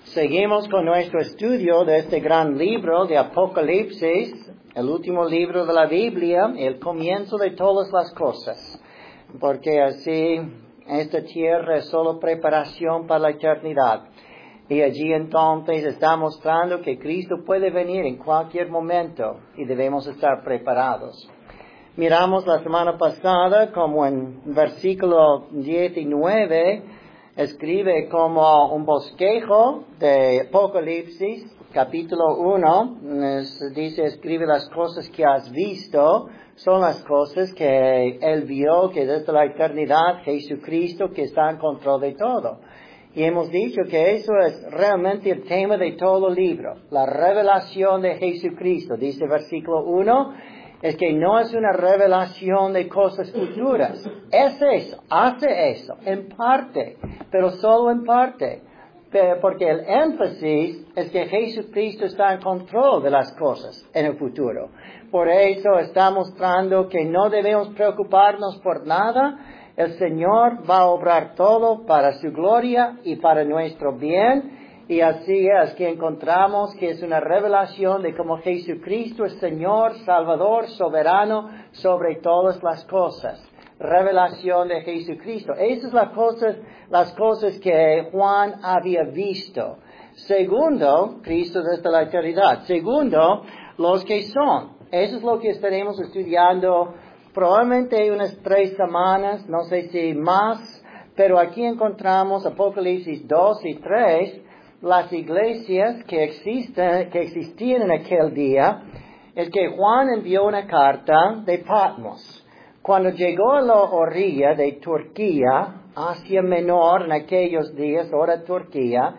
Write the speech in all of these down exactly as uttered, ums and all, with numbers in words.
Seguimos con nuestro estudio de este gran libro de Apocalipsis, el último libro de la Biblia, el comienzo de todas las cosas, porque así esta tierra es solo preparación para la eternidad. Y allí entonces está mostrando que Cristo puede venir en cualquier momento y debemos estar preparados. Miramos la semana pasada como en versículo diecinueve escribe como un bosquejo de Apocalipsis, capítulo uno, dice, escribe las cosas que has visto, son las cosas que Él vio, que desde la eternidad, Jesucristo, que está en control de todo. Y hemos dicho que eso es realmente el tema de todo el libro, la revelación de Jesucristo. Dice versículo uno, es que no es una revelación de cosas futuras. Es eso, hace eso, en parte, pero solo en parte. Porque el énfasis es que Jesucristo está en control de las cosas en el futuro. Por eso está mostrando que no debemos preocuparnos por nada. El Señor va a obrar todo para su gloria y para nuestro bien. Y así es que encontramos que es una revelación de cómo Jesucristo es Señor, Salvador, soberano sobre todas las cosas. Revelación de Jesucristo. Esas son las cosas, las cosas que Juan había visto. Segundo, Cristo desde la eternidad. Segundo, los que son. Eso es lo que estaremos estudiando probablemente unas tres semanas, no sé si más, pero aquí encontramos Apocalipsis dos y tres, las iglesias que existen, que existían en aquel día, es que Juan envió una carta de Patmos. Cuando llegó a la orilla de Turquía, Asia Menor en aquellos días, ahora Turquía,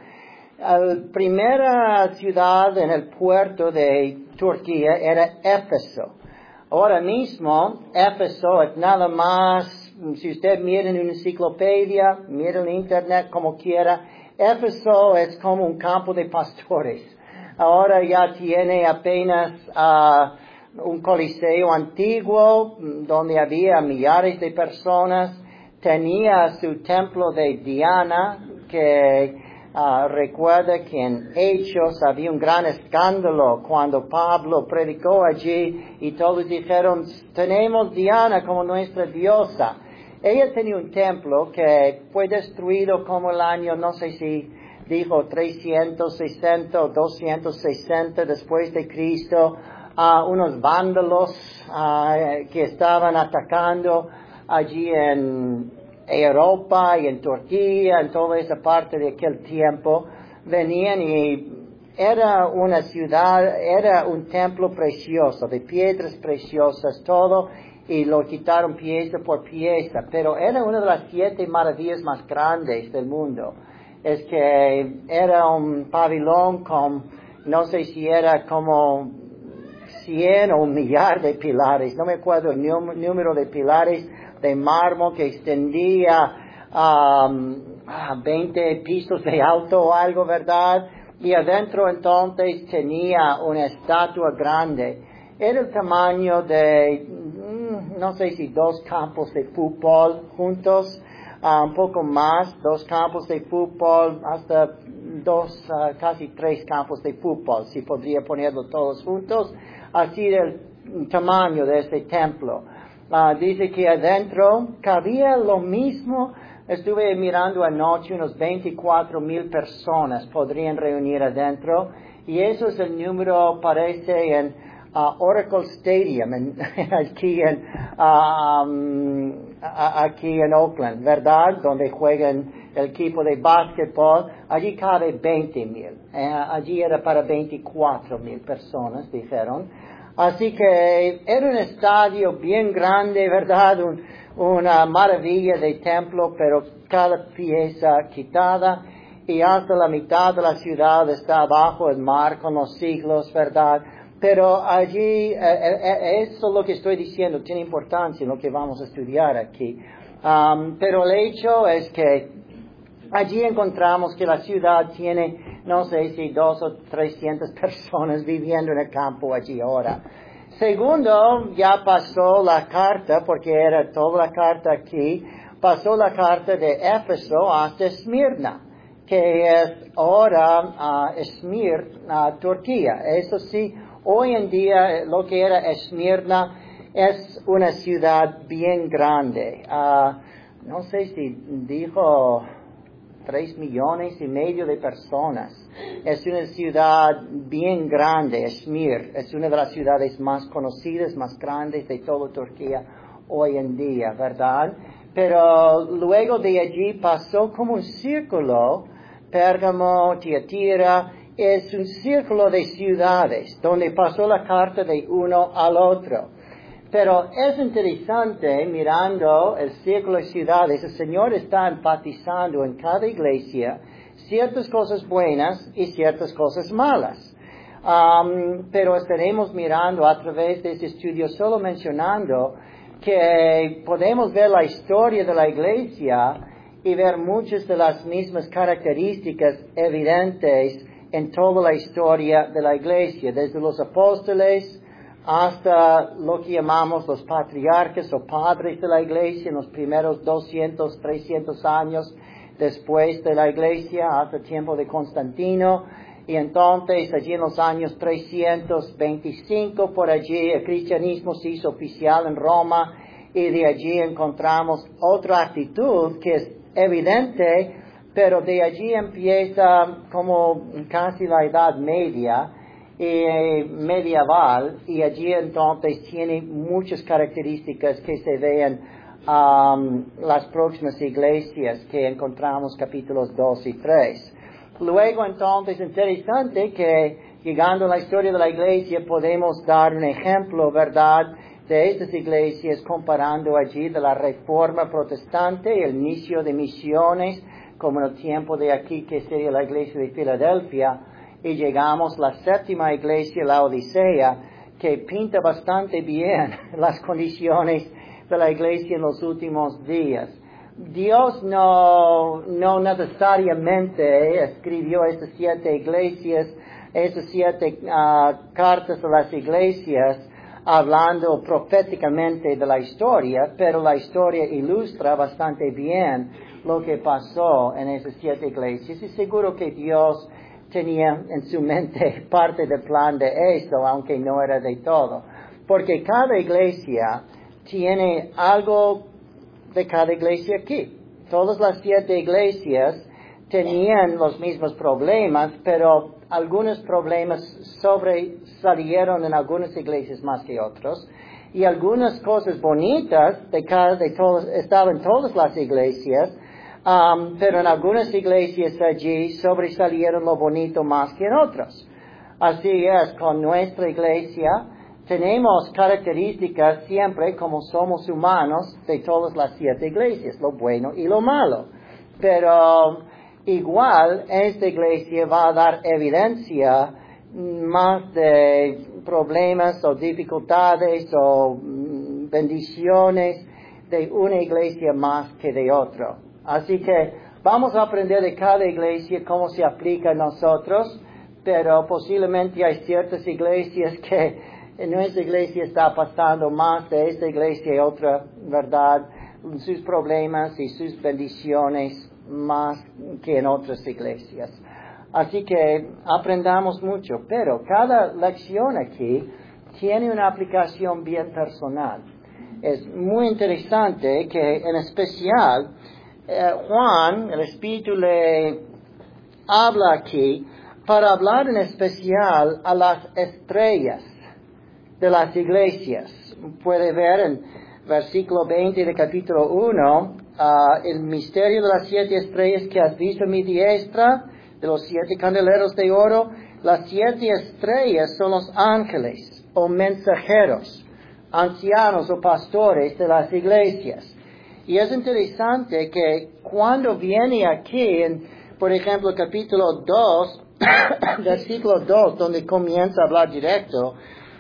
la primera ciudad en el puerto de Turquía era Éfeso. Ahora mismo, Éfeso es nada más, si usted mira en una enciclopedia, mira en internet, como quiera, Éfeso es como un campo de pastores. Ahora ya tiene apenas uh, un coliseo antiguo donde había millares de personas. Tenía su templo de Diana, que uh, recuerda que en Hechos había un gran escándalo cuando Pablo predicó allí y todos dijeron, tenemos Diana como nuestra diosa. Ella tenía un templo que fue destruido como el año, no sé si dijo trescientos sesenta o doscientos sesenta después de Cristo, a uh, unos vándalos uh, que estaban atacando allí en Europa y en Turquía, en toda esa parte de aquel tiempo, venían y era una ciudad, era un templo precioso, de piedras preciosas, todo, y lo quitaron pieza por pieza, pero era una de las siete maravillas más grandes del mundo. Es que era un pabellón con, no sé si era como cien o un millar de pilares, no me acuerdo el número de pilares de mármol que extendía um, veinte pisos de alto o algo, ¿verdad? Y adentro entonces tenía una estatua grande. Era el tamaño de, no sé si dos campos de fútbol juntos, uh, un poco más, dos campos de fútbol, hasta dos, uh, casi tres campos de fútbol, si podría ponerlo todos juntos. Así del tamaño de este templo. Uh, dice que adentro cabía lo mismo. Estuve mirando anoche, unos veinticuatro mil personas podrían reunir adentro. Y eso es el número, parece, en uh, Oracle Stadium, en, aquí, en, uh, um, aquí en Oakland, ¿verdad? Donde juegan el equipo de básquetbol. Allí cabe veinte mil. Uh, allí era para veinticuatro mil personas, dijeron. Así que era un estadio bien grande, ¿verdad? Un, una maravilla de templo, pero cada pieza quitada y hasta la mitad de la ciudad está bajo el mar con los siglos, ¿verdad? Pero allí, eh, eh, eso es lo que estoy diciendo, tiene importancia en lo que vamos a estudiar aquí. Um, pero el hecho es que allí encontramos que la ciudad tiene, no sé si dos o trescientas personas viviendo en el campo allí ahora. Segundo, ya pasó la carta, porque era toda la carta aquí, pasó la carta de Éfeso hasta Esmirna, que es ahora uh, Esmir, uh, Turquía. Eso sí, hoy en día lo que era Esmirna es una ciudad bien grande. Uh, no sé si dijo tres millones y medio de personas. Es una ciudad bien grande, Esmir. Es una de las ciudades más conocidas, más grandes de toda Turquía hoy en día, ¿verdad? Pero luego de allí pasó como un círculo, Pérgamo, Tiatira, es un círculo de ciudades donde pasó la carta de uno al otro. Pero es interesante, mirando el círculo de ciudades, el Señor está enfatizando en cada iglesia ciertas cosas buenas y ciertas cosas malas. Um, pero estaremos mirando a través de este estudio solo mencionando que podemos ver la historia de la iglesia y ver muchas de las mismas características evidentes en toda la historia de la iglesia, desde los apóstoles hasta lo que llamamos los patriarcas o padres de la iglesia en los primeros doscientos, trescientos años después de la iglesia, hasta el tiempo de Constantino. Y entonces, allí en los años trescientos veinticinco, por allí, el cristianismo se hizo oficial en Roma, y de allí encontramos otra actitud que es evidente, pero de allí empieza como casi la Edad Media, y medieval, y allí entonces tiene muchas características que se ven um, las próximas iglesias que encontramos capítulos dos y tres. Luego entonces interesante que llegando a la historia de la iglesia podemos dar un ejemplo, ¿verdad?, de estas iglesias comparando allí de la Reforma Protestante, el inicio de misiones, como en el tiempo de aquí que sería la iglesia de Filadelfia, y llegamos a la séptima iglesia, la Odisea, que pinta bastante bien las condiciones de la iglesia en los últimos días. Dios no, no necesariamente escribió estas siete iglesias, estas siete uh, cartas de las iglesias, hablando proféticamente de la historia, pero la historia ilustra bastante bien lo que pasó en esas siete iglesias, y seguro que Dios tenía en su mente parte del plan de eso, aunque no era de todo. Porque cada iglesia tiene algo de cada iglesia aquí. Todas las siete iglesias tenían los mismos problemas, pero algunos problemas sobresalieron en algunas iglesias más que otros. Y algunas cosas bonitas de cada, de todos, estaban en todas las iglesias, Um, pero en algunas iglesias allí sobresalieron lo bonito más que en otras. Así es, con nuestra iglesia tenemos características siempre como somos humanos de todas las siete iglesias, lo bueno y lo malo. Pero igual esta iglesia va a dar evidencia más de problemas o dificultades o mm, bendiciones de una iglesia más que de otra. Así que vamos a aprender de cada iglesia cómo se aplica a nosotros, pero posiblemente hay ciertas iglesias que en nuestra iglesia está pasando más de esta iglesia y otra, ¿verdad? Sus problemas y sus bendiciones más que en otras iglesias. Así que aprendamos mucho, pero cada lección aquí tiene una aplicación bien personal. Es muy interesante que en especial Eh, Juan, el Espíritu le habla aquí para hablar en especial a las estrellas de las iglesias. Puede ver en versículo veinte del capítulo uno, uh, el misterio de las siete estrellas que has visto en mi diestra, de los siete candeleros de oro. Las siete estrellas son los ángeles o mensajeros, ancianos o pastores de las iglesias. Y es interesante que cuando viene aquí, en, por ejemplo, capítulo dos, versículo dos, donde comienza a hablar directo,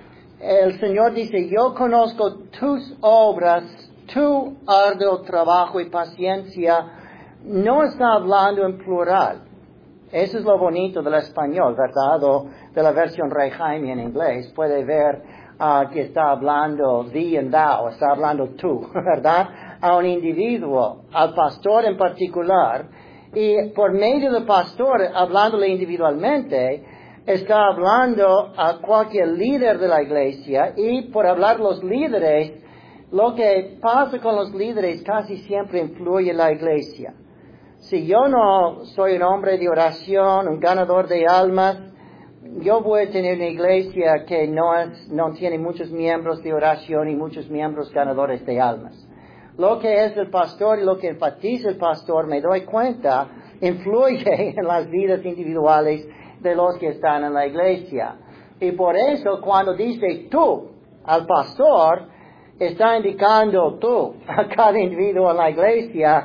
el Señor dice, yo conozco tus obras, tu arduo trabajo y paciencia. No está hablando en plural. Eso es lo bonito del español, ¿verdad? O de la versión Rey Jaime en inglés. Puede ver uh, que está hablando thee and thou, está hablando tú, ¿verdad? A un individuo, al pastor en particular, Y por medio del pastor, hablándole individualmente, está hablando a cualquier líder de la iglesia, y por hablar los líderes, lo que pasa con los líderes casi siempre influye en la iglesia. Si yo no soy un hombre de oración, un ganador de almas, yo voy a tener una iglesia que no, es, no tiene muchos miembros de oración y muchos miembros ganadores de almas. Lo que es el pastor y lo que enfatiza el pastor, me doy cuenta, influye en las vidas individuales de los que están en la iglesia. Y por eso cuando dice tú al pastor, está indicando tú a cada individuo en la iglesia,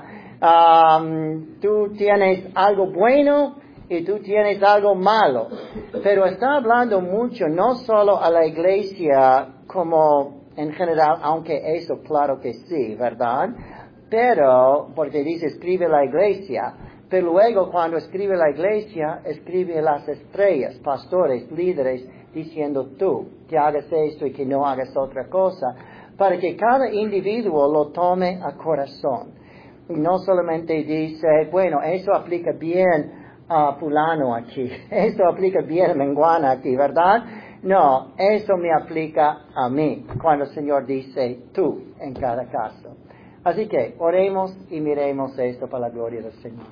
um, tú tienes algo bueno y tú tienes algo malo. Pero está hablando mucho, no solo a la iglesia como en general, aunque eso claro que sí, ¿verdad? Pero, porque dice escribe la iglesia, pero luego cuando escribe la iglesia, escribe las estrellas, pastores, líderes, diciendo tú, que hagas esto y que no hagas otra cosa, para que cada individuo lo tome a corazón. Y no solamente dice, bueno, eso aplica bien a fulano aquí, eso aplica bien a menguana aquí, ¿verdad? No, eso me aplica a mí, cuando el Señor dice tú en cada caso. Así que oremos y miremos esto para la gloria del Señor.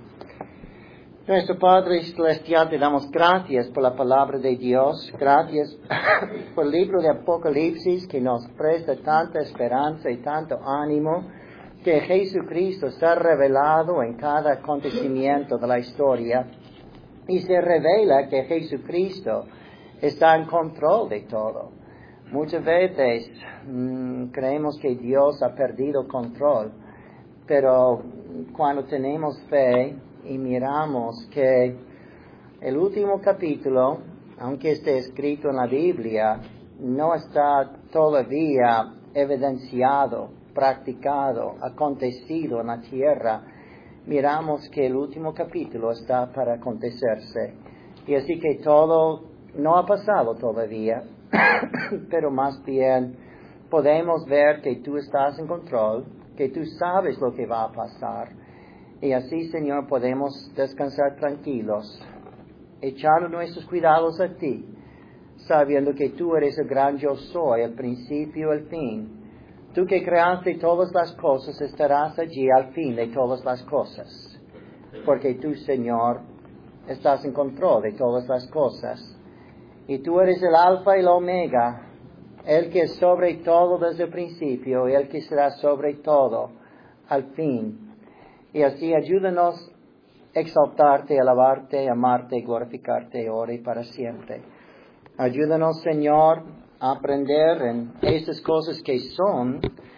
Nuestro Padre Celestial, te damos gracias por la palabra de Dios, gracias por el libro de Apocalipsis que nos presta tanta esperanza y tanto ánimo, que Jesucristo se ha revelado en cada acontecimiento de la historia y se revela que Jesucristo está en control de todo. Muchas veces mmm, creemos que Dios ha perdido control, pero cuando tenemos fe y miramos que el último capítulo, aunque esté escrito en la Biblia, no está todavía evidenciado, practicado, acontecido en la tierra, miramos que el último capítulo está para acontecerse. Y así que todo no ha pasado todavía, pero más bien podemos ver que tú estás en control, que tú sabes lo que va a pasar. Y así, Señor, podemos descansar tranquilos, echar nuestros cuidados a ti, sabiendo que tú eres el gran yo soy, el principio y el fin. Tú que creaste todas las cosas, estarás allí al fin de todas las cosas. Porque tú, Señor, estás en control de todas las cosas. Y tú eres el alfa y el omega, el que es sobre todo desde el principio y el que será sobre todo al fin. Y así ayúdanos a exaltarte, alabarte, amarte, glorificarte ahora y para siempre. Ayúdanos, Señor, a aprender en estas cosas que son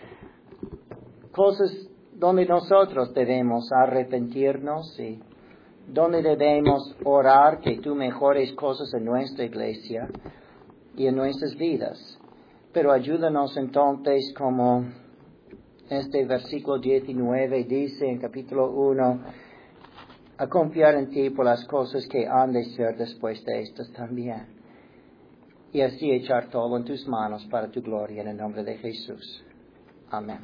cosas donde nosotros debemos arrepentirnos y donde debemos orar que tú mejores cosas en nuestra iglesia y en nuestras vidas. Pero ayúdanos entonces, como este versículo diecinueve dice en capítulo uno, a confiar en ti por las cosas que han de ser después de estas también. Y así echar todo en tus manos para tu gloria en el nombre de Jesús. Amén.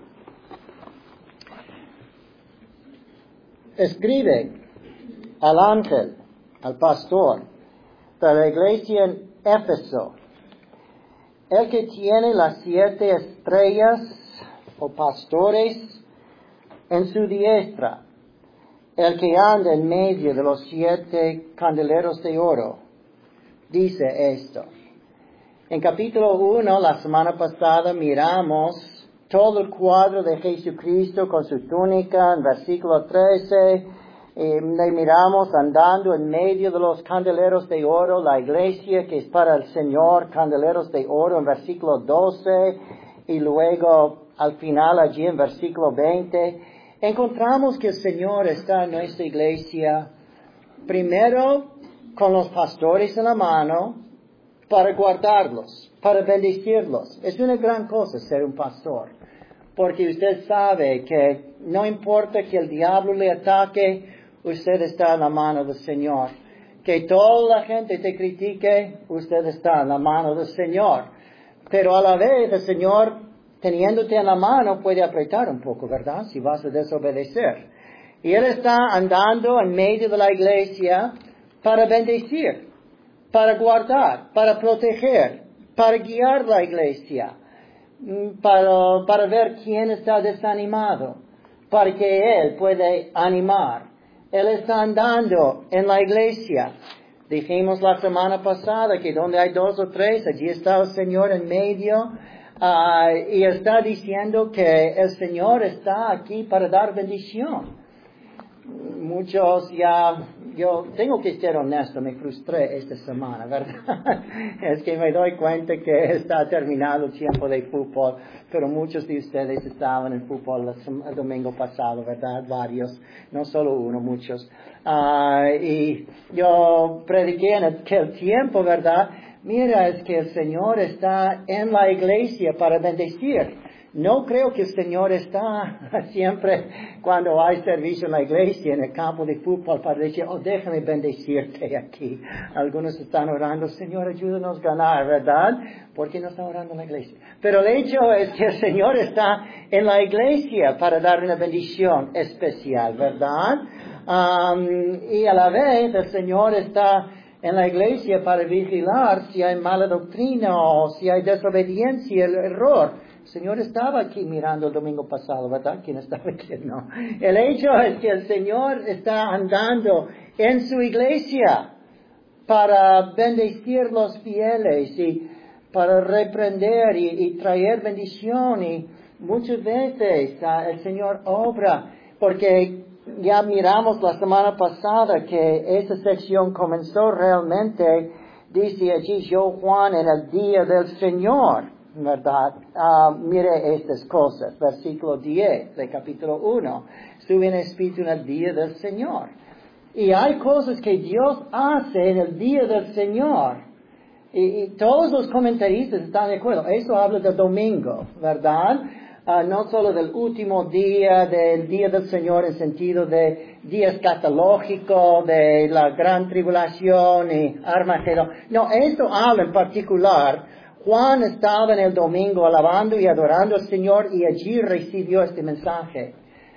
Escribe al ángel, al pastor de la iglesia en Éfeso, el que tiene las siete estrellas o pastores en su diestra, el que anda en medio de los siete candeleros de oro, dice esto. En capítulo uno, la semana pasada, miramos todo el cuadro de Jesucristo con su túnica, en versículo trece, eh, le miramos andando en medio de los candeleros de oro, la iglesia que es para el Señor, candeleros de oro, en versículo doce, y luego al final allí en versículo veinte, encontramos que el Señor está en nuestra iglesia, primero con los pastores en la mano, para guardarlos, para bendecirlos. Es una gran cosa ser un pastor, porque usted sabe que no importa que el diablo le ataque, usted está en la mano del Señor. Que toda la gente te critique, usted está en la mano del Señor. Pero a la vez el Señor, teniéndote en la mano, puede apretar un poco, ¿verdad? Si vas a desobedecer. Y Él está andando en medio de la iglesia para bendecir, para guardar, para proteger, para guiar la iglesia, para, para ver quién está desanimado, para que Él pueda animar. Él está andando en la iglesia. Dijimos la semana pasada que donde hay dos o tres, allí está el Señor en medio, uh, y está diciendo que el Señor está aquí para dar bendición. Muchos ya, yo tengo que ser honesto, me frustré esta semana, ¿verdad? Es que me doy cuenta que está terminado el tiempo de fútbol, pero muchos de ustedes estaban en fútbol el, el domingo pasado, ¿verdad? Varios, no solo uno, muchos. Uh, y yo prediqué en aquel tiempo, ¿verdad? Mira, es que el Señor está en la iglesia para bendecir. No creo que el Señor está siempre cuando hay servicio en la iglesia, en el campo de fútbol, para decir, oh, déjame bendecirte aquí. Algunos están orando, Señor, ayúdanos a ganar, ¿verdad? ¿Por qué no están orando en la iglesia? Pero el hecho es que el Señor está en la iglesia para dar una bendición especial, ¿verdad? Um, y a la vez el Señor está en la iglesia para vigilar si hay mala doctrina o si hay desobediencia, el error. El Señor estaba aquí mirando el domingo pasado, ¿verdad? ¿Quién estaba aquí? No. El hecho es que el Señor está andando en su iglesia para bendecir los fieles y para reprender y, y traer bendición. Y muchas veces uh, el Señor obra, porque ya miramos la semana pasada que esa sección comenzó realmente, dice allí yo Juan, en el día del Señor. ¿Verdad? Uh, mire estas cosas, versículo diez de capítulo uno. Estuve en espíritu en el día del Señor. Y hay cosas que Dios hace en el día del Señor. Y, y todos los comentaristas están de acuerdo. Eso habla del domingo, ¿verdad? Uh, no solo del último día, del día del Señor en sentido de día escatológico, de la gran tribulación y Armagedón. No, esto habla en particular. Juan estaba en el domingo alabando y adorando al Señor y allí recibió este mensaje.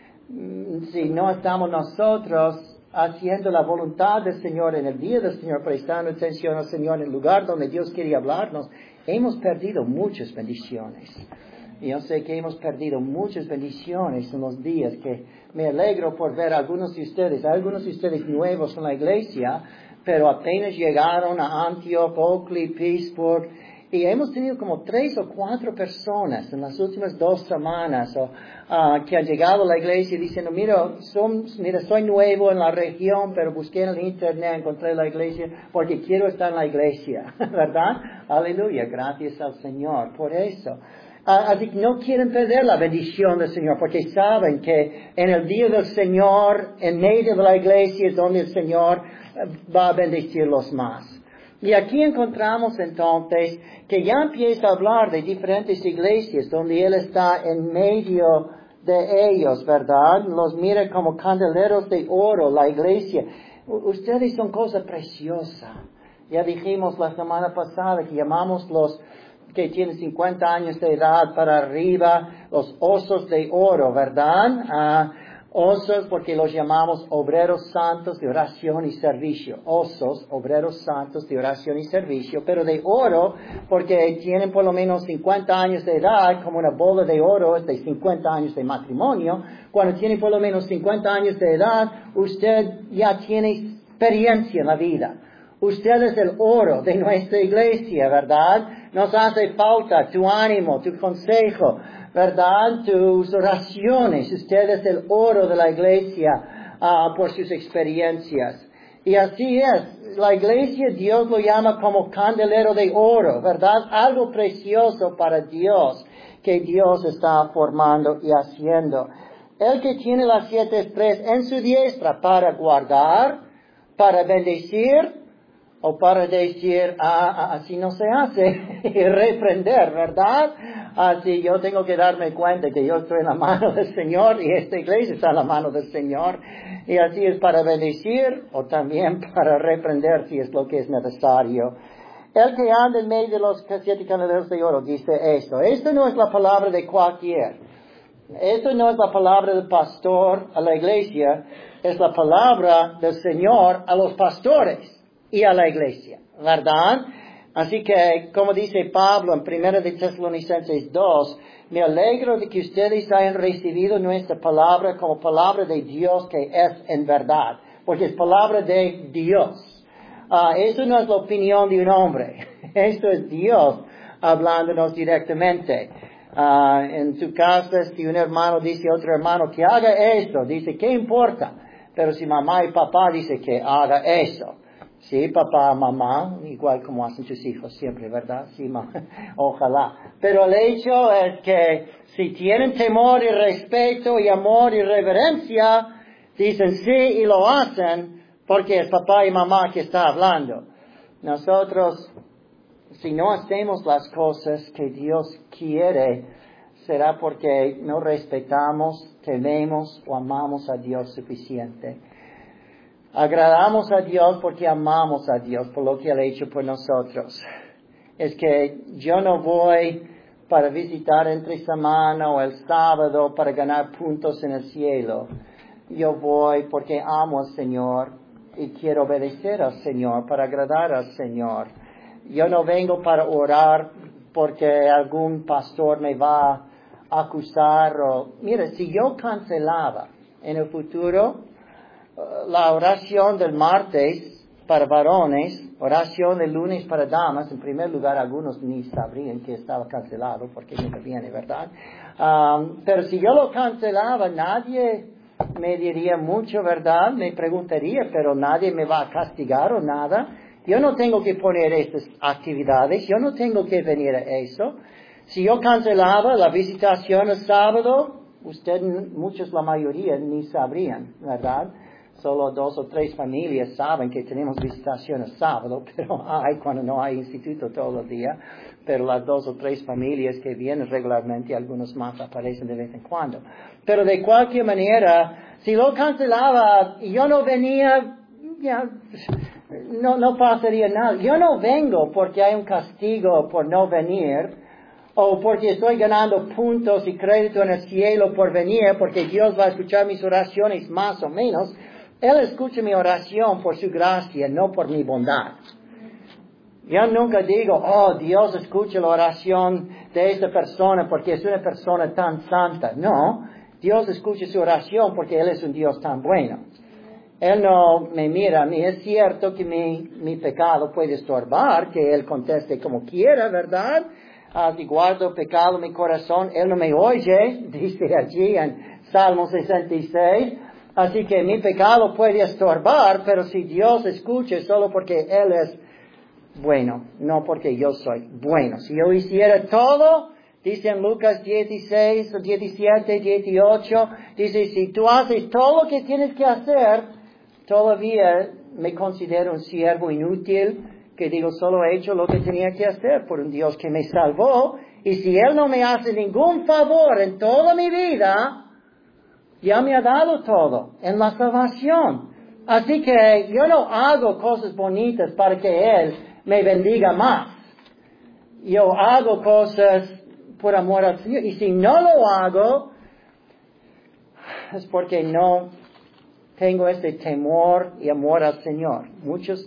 Si no estamos nosotros haciendo la voluntad del Señor en el día del Señor, prestando atención al Señor en el lugar donde Dios quería hablarnos, hemos perdido muchas bendiciones. Y yo sé que hemos perdido muchas bendiciones en los días que me alegro por ver a algunos de ustedes, algunos de ustedes nuevos en la iglesia, pero apenas llegaron a Antioch, Oakley, Pittsburgh. Y hemos tenido como tres o cuatro personas en las últimas dos semanas o, uh, que han llegado a la iglesia diciendo, mira, son, mira, soy nuevo en la región, pero busqué en el internet, encontré la iglesia porque quiero estar en la iglesia, ¿verdad? Aleluya, gracias al Señor por eso. Uh, así que no quieren perder la bendición del Señor porque saben que en el día del Señor, en medio de la iglesia es donde el Señor va a bendecirlos más. Y aquí encontramos entonces que ya empieza a hablar de diferentes iglesias donde Él está en medio de ellos, ¿verdad? Los mira como candeleros de oro, la iglesia. Ustedes son cosa preciosa. Ya dijimos la semana pasada que llamamos los que tienen cincuenta años de edad para arriba, los osos de oro, ¿verdad? Uh, Osos porque los llamamos obreros santos de oración y servicio. Osos, obreros santos de oración y servicio. Pero de oro porque tienen por lo menos cincuenta años de edad, como una bola de oro es de cincuenta años de matrimonio. Cuando tiene por lo menos cincuenta años de edad, usted ya tiene experiencia en la vida. Usted es el oro de nuestra iglesia, ¿verdad? Nos hace falta tu ánimo, tu consejo, ¿verdad? Tus oraciones. Usted es el oro de la iglesia uh, por sus experiencias. Y así es. La iglesia Dios lo llama como candelero de oro, ¿verdad? Algo precioso para Dios que Dios está formando y haciendo. El que tiene las siete estrellas en su diestra para guardar, para bendecir, o para decir, ah, ah, así no se hace, y reprender, ¿verdad? Así yo tengo que darme cuenta que yo estoy en la mano del Señor y esta iglesia está en la mano del Señor. Y así es para bendecir o también para reprender si es lo que es necesario. El que anda en medio de los siete candeleros de oro dice esto. Esto no es la palabra de cualquier. Esto no es la palabra del pastor a la iglesia, es la palabra del Señor a los pastores y a la iglesia, ¿verdad? Así que, como dice Pablo en primera de Tesalonicenses dos, me alegro de que ustedes hayan recibido nuestra palabra como palabra de Dios que es en verdad, porque es palabra de Dios. Uh, eso no es la opinión de un hombre, esto es Dios hablándonos directamente. Uh, en su casa, si un hermano dice a otro hermano que haga esto, dice, ¿qué importa? Pero si mamá y papá dicen que haga eso, sí, papá, mamá, igual como hacen tus hijos siempre, ¿verdad? Sí, mamá, ojalá. Pero el hecho es que si tienen temor y respeto y amor y reverencia, dicen sí y lo hacen porque es papá y mamá que está hablando. Nosotros, si no hacemos las cosas que Dios quiere, será porque no respetamos, tememos o amamos a Dios suficiente. Agradamos a Dios porque amamos a Dios por lo que Él ha hecho por nosotros. Es que yo no voy para visitar entre semana o el sábado para ganar puntos en el cielo. Yo voy porque amo al Señor y quiero obedecer al Señor para agradar al Señor. Yo no vengo para orar porque algún pastor me va a acusar o, mira, si yo cancelaba en el futuro la oración del martes para varones, oración del lunes para damas, en primer lugar algunos ni sabrían que estaba cancelado porque nunca viene, ¿verdad? Um, pero si yo lo cancelaba, nadie me diría mucho, ¿verdad? Me preguntaría, pero nadie me va a castigar o nada. Yo no tengo que poner estas actividades, yo no tengo que venir a eso. Si yo cancelaba la visitación el sábado, usted, muchos, la mayoría, ni sabrían, ¿verdad? Solo dos o tres familias saben que tenemos visitación el sábado, pero hay cuando no hay instituto todo el día. Pero las dos o tres familias que vienen regularmente, algunos más aparecen de vez en cuando. Pero de cualquier manera, si lo cancelaba y yo no venía, ya, no, no pasaría nada. Yo no vengo porque hay un castigo por no venir, o porque estoy ganando puntos y crédito en el cielo por venir, porque Dios va a escuchar mis oraciones más o menos. Él escucha mi oración por su gracia, no por mi bondad. Yo nunca digo, oh, Dios escucha la oración de esta persona porque es una persona tan santa. No, Dios escucha su oración porque Él es un Dios tan bueno. Él no me mira a mí. Es cierto que mi, mi pecado puede estorbar, que Él conteste como quiera, ¿verdad? Ah, si guardo pecado en mi corazón, Él no me oye, dice allí en Salmo sesenta y seis. Así que mi pecado puede estorbar, pero si Dios escucha solo porque Él es bueno, no porque yo soy bueno. Si yo hiciera todo, dice en Lucas dieciséis, diecisiete, dieciocho, dice, si tú haces todo lo que tienes que hacer, todavía me considero un siervo inútil, que digo, solo he hecho lo que tenía que hacer por un Dios que me salvó, y si Él no me hace ningún favor en toda mi vida, ya me ha dado todo en la salvación. Así que yo no hago cosas bonitas para que Él me bendiga más. Yo hago cosas por amor al Señor. Y si no lo hago, es porque no tengo este temor y amor al Señor. Muchos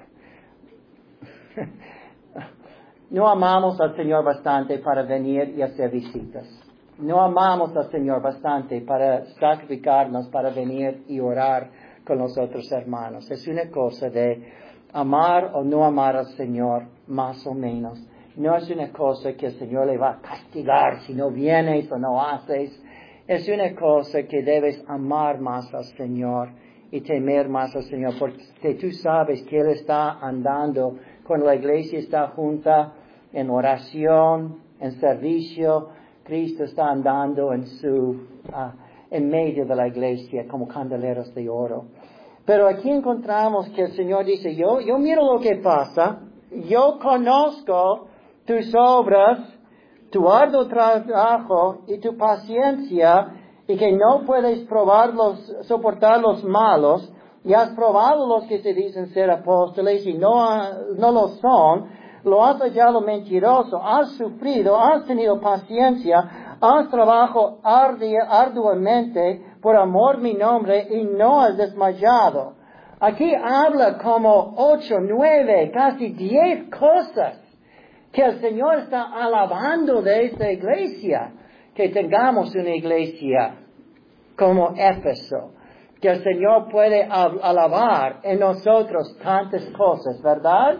no amamos al Señor bastante para venir y hacer visitas. No amamos al Señor bastante para sacrificarnos, para venir y orar con los otros hermanos. Es una cosa de amar o no amar al Señor, más o menos. No es una cosa que el Señor le va a castigar si no vienes o no haces. Es una cosa que debes amar más al Señor y temer más al Señor, porque tú sabes que Él está andando cuando la iglesia está junta en oración, en servicio. Cristo está andando en su, uh, en medio de la iglesia como candeleros de oro. Pero aquí encontramos que el Señor dice, yo, yo miro lo que pasa, yo conozco tus obras, tu arduo trabajo y tu paciencia, y que no puedes probar los, soportar los malos, y has probado los que se dicen ser apóstoles y no, no lo son. Lo has hallado mentiroso, has sufrido, has tenido paciencia, Haz trabajo ardu- arduamente por amor mi nombre y no has desmayado. Aquí habla como ocho, nueve, casi diez cosas que el Señor está alabando de esta iglesia. Que tengamos una iglesia como Éfeso. Que el Señor puede alabar en nosotros tantas cosas, ¿verdad?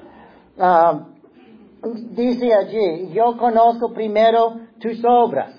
Uh, dice allí, yo conozco primero tus obras.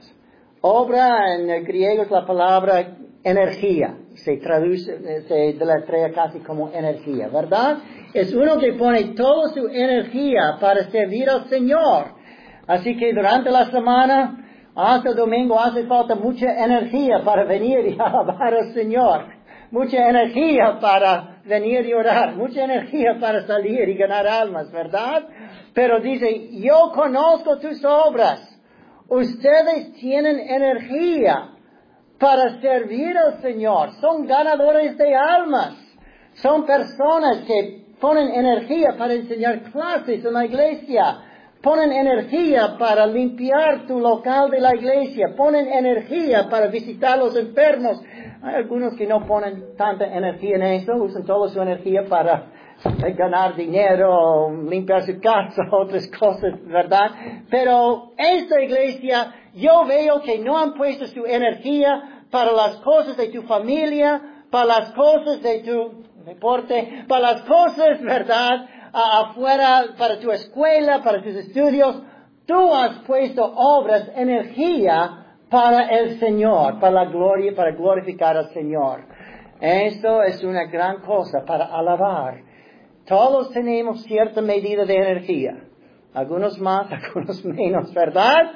Obra en el griego es la palabra energía. Se traduce, se deletrea casi como energía, ¿verdad? Es uno que pone toda su energía para servir al Señor. Así que durante la semana, hasta el domingo, hace falta mucha energía para venir y alabar al Señor. Mucha energía para venir y orar. Mucha energía para salir y ganar almas, ¿verdad? Pero dice, yo conozco tus obras. Ustedes tienen energía para servir al Señor. Son ganadores de almas. Son personas que ponen energía para enseñar clases en la iglesia. Ponen energía para limpiar tu local de la iglesia. Ponen energía para visitar a los enfermos. Hay algunos que no ponen tanta energía en eso. Usan toda su energía para ganar dinero, limpiar su casa, otras cosas, ¿verdad? Pero esta iglesia, yo veo que no han puesto su energía para las cosas de tu familia, para las cosas de tu deporte, para las cosas, ¿verdad? Afuera, para tu escuela, para tus estudios. Tú has puesto obras, energía para el Señor, para la gloria, para glorificar al Señor. Esto es una gran cosa para alabar. Todos tenemos cierta medida de energía. Algunos más, algunos menos, ¿verdad?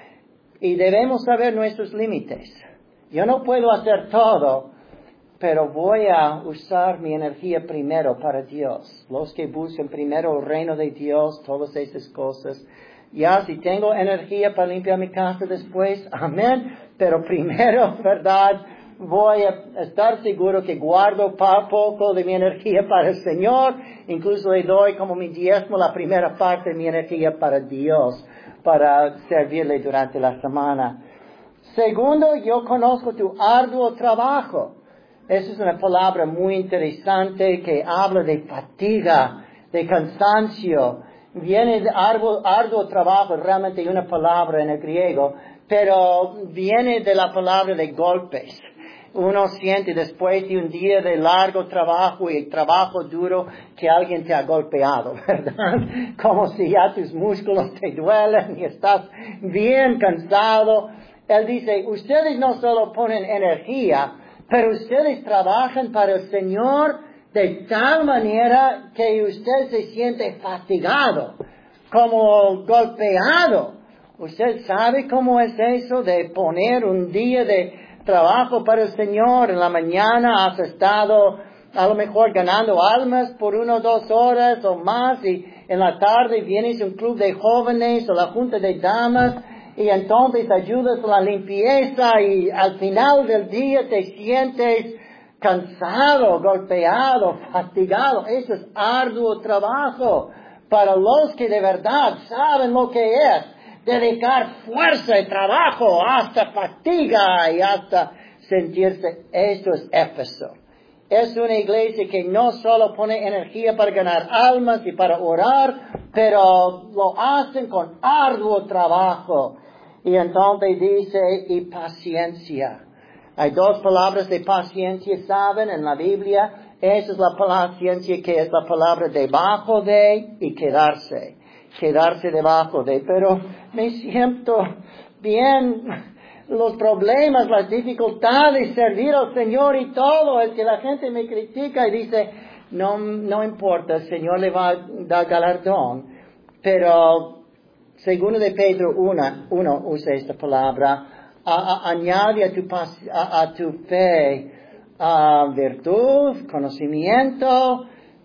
Y debemos saber nuestros límites. Yo no puedo hacer todo, pero voy a usar mi energía primero para Dios. Los que buscan primero el reino de Dios, todas esas cosas. Ya, si tengo energía para limpiar mi casa después, amén. Pero primero, ¿verdad? Voy a estar seguro que guardo poco de mi energía para el Señor. Incluso le doy como mi diezmo la primera parte de mi energía para Dios, para servirle durante la semana. Segundo, yo conozco tu arduo trabajo. Esa es una palabra muy interesante que habla de fatiga, de cansancio. Viene de arduo, arduo trabajo, realmente hay una palabra en el griego, pero viene de la palabra de golpes. Uno siente después de un día de largo trabajo y trabajo duro que alguien te ha golpeado, ¿verdad? Como si ya tus músculos te duelen y estás bien cansado. Él dice, ustedes no solo ponen energía, pero ustedes trabajan para el Señor de tal manera que usted se siente fatigado, como golpeado. Usted sabe cómo es eso de poner un día de trabajo para el Señor. En la mañana has estado a lo mejor ganando almas por una o dos horas o más, y en la tarde vienes a un club de jóvenes o la junta de damas y entonces ayudas a la limpieza y al final del día te sientes cansado, golpeado, fatigado. Eso es arduo trabajo para los que de verdad saben lo que es dedicar fuerza y trabajo hasta fatiga y hasta sentirse. Esto es Éfeso. Es una iglesia que no solo pone energía para ganar almas y para orar, pero lo hacen con arduo trabajo. Y entonces dice, y paciencia. Hay dos palabras de paciencia, ¿saben? En la Biblia, esa es la paciencia que es la palabra debajo de y quedarse. Quedarse debajo de, pero me siento bien, los problemas, las dificultades, servir al Señor y todo, es que la gente me critica y dice, no, no importa, el Señor le va a dar galardón, pero segundo de Pedro uno, uno usa esta palabra, a, a, añade a tu, a, a tu fe a virtud, conocimiento,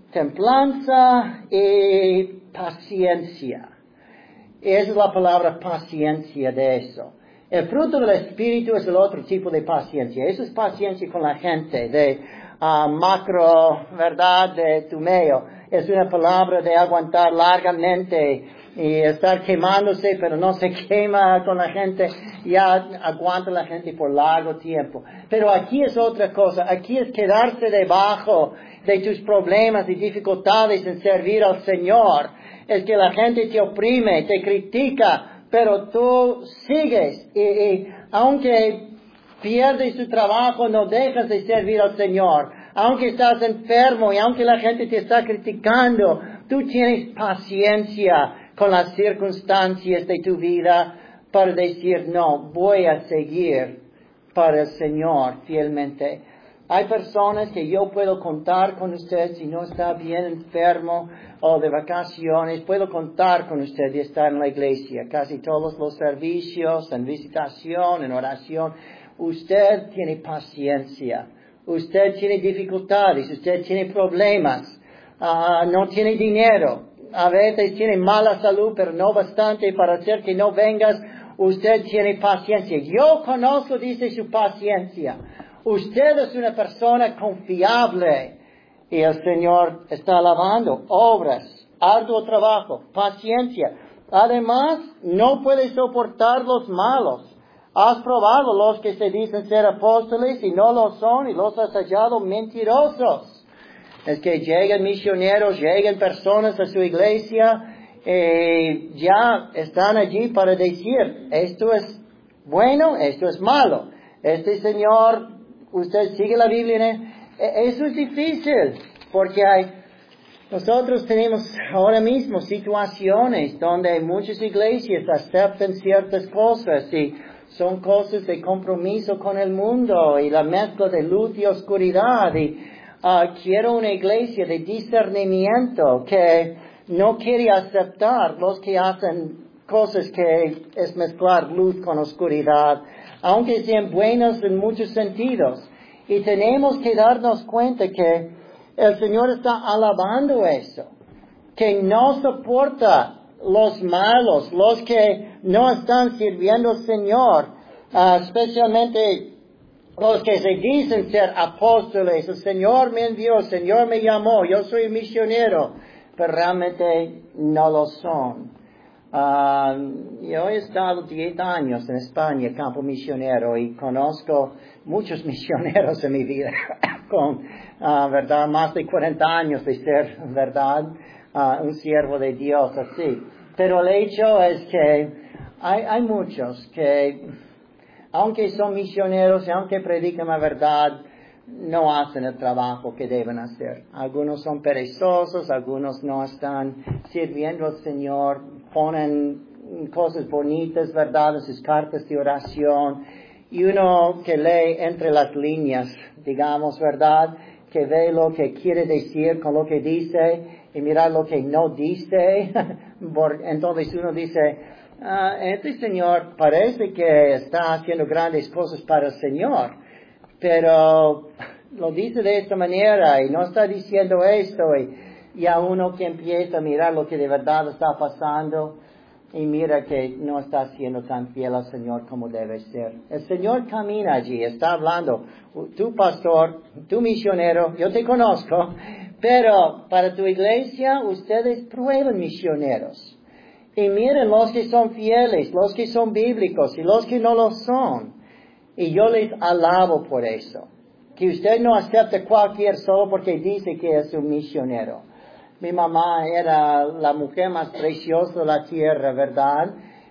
templanza y paciencia. Esa es la palabra paciencia de eso. El fruto del Espíritu es el otro tipo de paciencia. Eso es paciencia con la gente, de uh, macro, ¿verdad? De tumeo. Es una palabra de aguantar largamente y estar quemándose, pero no se quema con la gente, ya aguanta la gente por largo tiempo. Pero aquí es otra cosa, aquí es quedarse debajo de tus problemas y dificultades en servir al Señor. Es que la gente te oprime, te critica, pero tú sigues y, y aunque pierdes tu trabajo, no dejas de servir al Señor. Aunque estás enfermo y aunque la gente te está criticando, tú tienes paciencia con las circunstancias de tu vida para decir, no, voy a seguir para el Señor fielmente. Hay personas que yo puedo contar con usted si no está bien enfermo o de vacaciones, puedo contar con usted y estar en la iglesia. Casi todos los servicios, en visitación, en oración. Usted tiene paciencia. Usted tiene dificultades. Usted tiene problemas. Uh, no tiene dinero. A veces tiene mala salud, pero no bastante para hacer que no vengas. Usted tiene paciencia. Yo conozco, dice, su paciencia. Usted es una persona confiable y el Señor está alabando obras, arduo trabajo, paciencia. Además, no puede soportar los malos. Has probado los que se dicen ser apóstoles y no lo son y los has hallado mentirosos. Es que llegan misioneros, llegan personas a su iglesia, eh, ya están allí para decir, esto es bueno, esto es malo. Este señor, usted sigue la Biblia, ¿eh? Eso es difícil, porque hay, nosotros tenemos ahora mismo situaciones donde muchas iglesias aceptan ciertas cosas y son cosas de compromiso con el mundo y la mezcla de luz y oscuridad y uh, quiero una iglesia de discernimiento que no quiere aceptar los que hacen cosas que es mezclar luz con oscuridad, aunque sean buenos en muchos sentidos. Y tenemos que darnos cuenta que el Señor está alabando eso, que no soporta los malos, los que no están sirviendo al Señor, uh, especialmente los que se dicen ser apóstoles. El Señor me envió, el Señor me llamó, yo soy misionero, pero realmente no lo son. Uh, yo he estado diez años en España, campo misionero, y conozco muchos misioneros en mi vida, con, uh, verdad, más de cuarenta años de ser, verdad, uh, un siervo de Dios, así. Pero el hecho es que hay, hay muchos que, aunque son misioneros y aunque predican la verdad, no hacen el trabajo que deben hacer. Algunos son perezosos, algunos no están sirviendo al Señor, ponen cosas bonitas, ¿verdad?, en sus cartas de oración. Y uno que lee entre las líneas, digamos, ¿verdad?, que ve lo que quiere decir con lo que dice y mirar lo que no dice. Entonces uno dice, ah, este señor parece que está haciendo grandes cosas para el Señor, pero lo dice de esta manera y no está diciendo esto. Y, y a uno que empieza a mirar lo que de verdad está pasando y mira que no está siendo tan fiel al Señor como debe ser. El Señor camina allí, está hablando. Tu pastor, tu misionero, yo te conozco, pero para tu iglesia ustedes prueben misioneros. Y miren los que son fieles, los que son bíblicos y los que no lo son. Y yo les alabo por eso. Que usted no acepte cualquier solo porque dice que es un misionero. Mi mamá era la mujer más preciosa de la tierra, ¿verdad?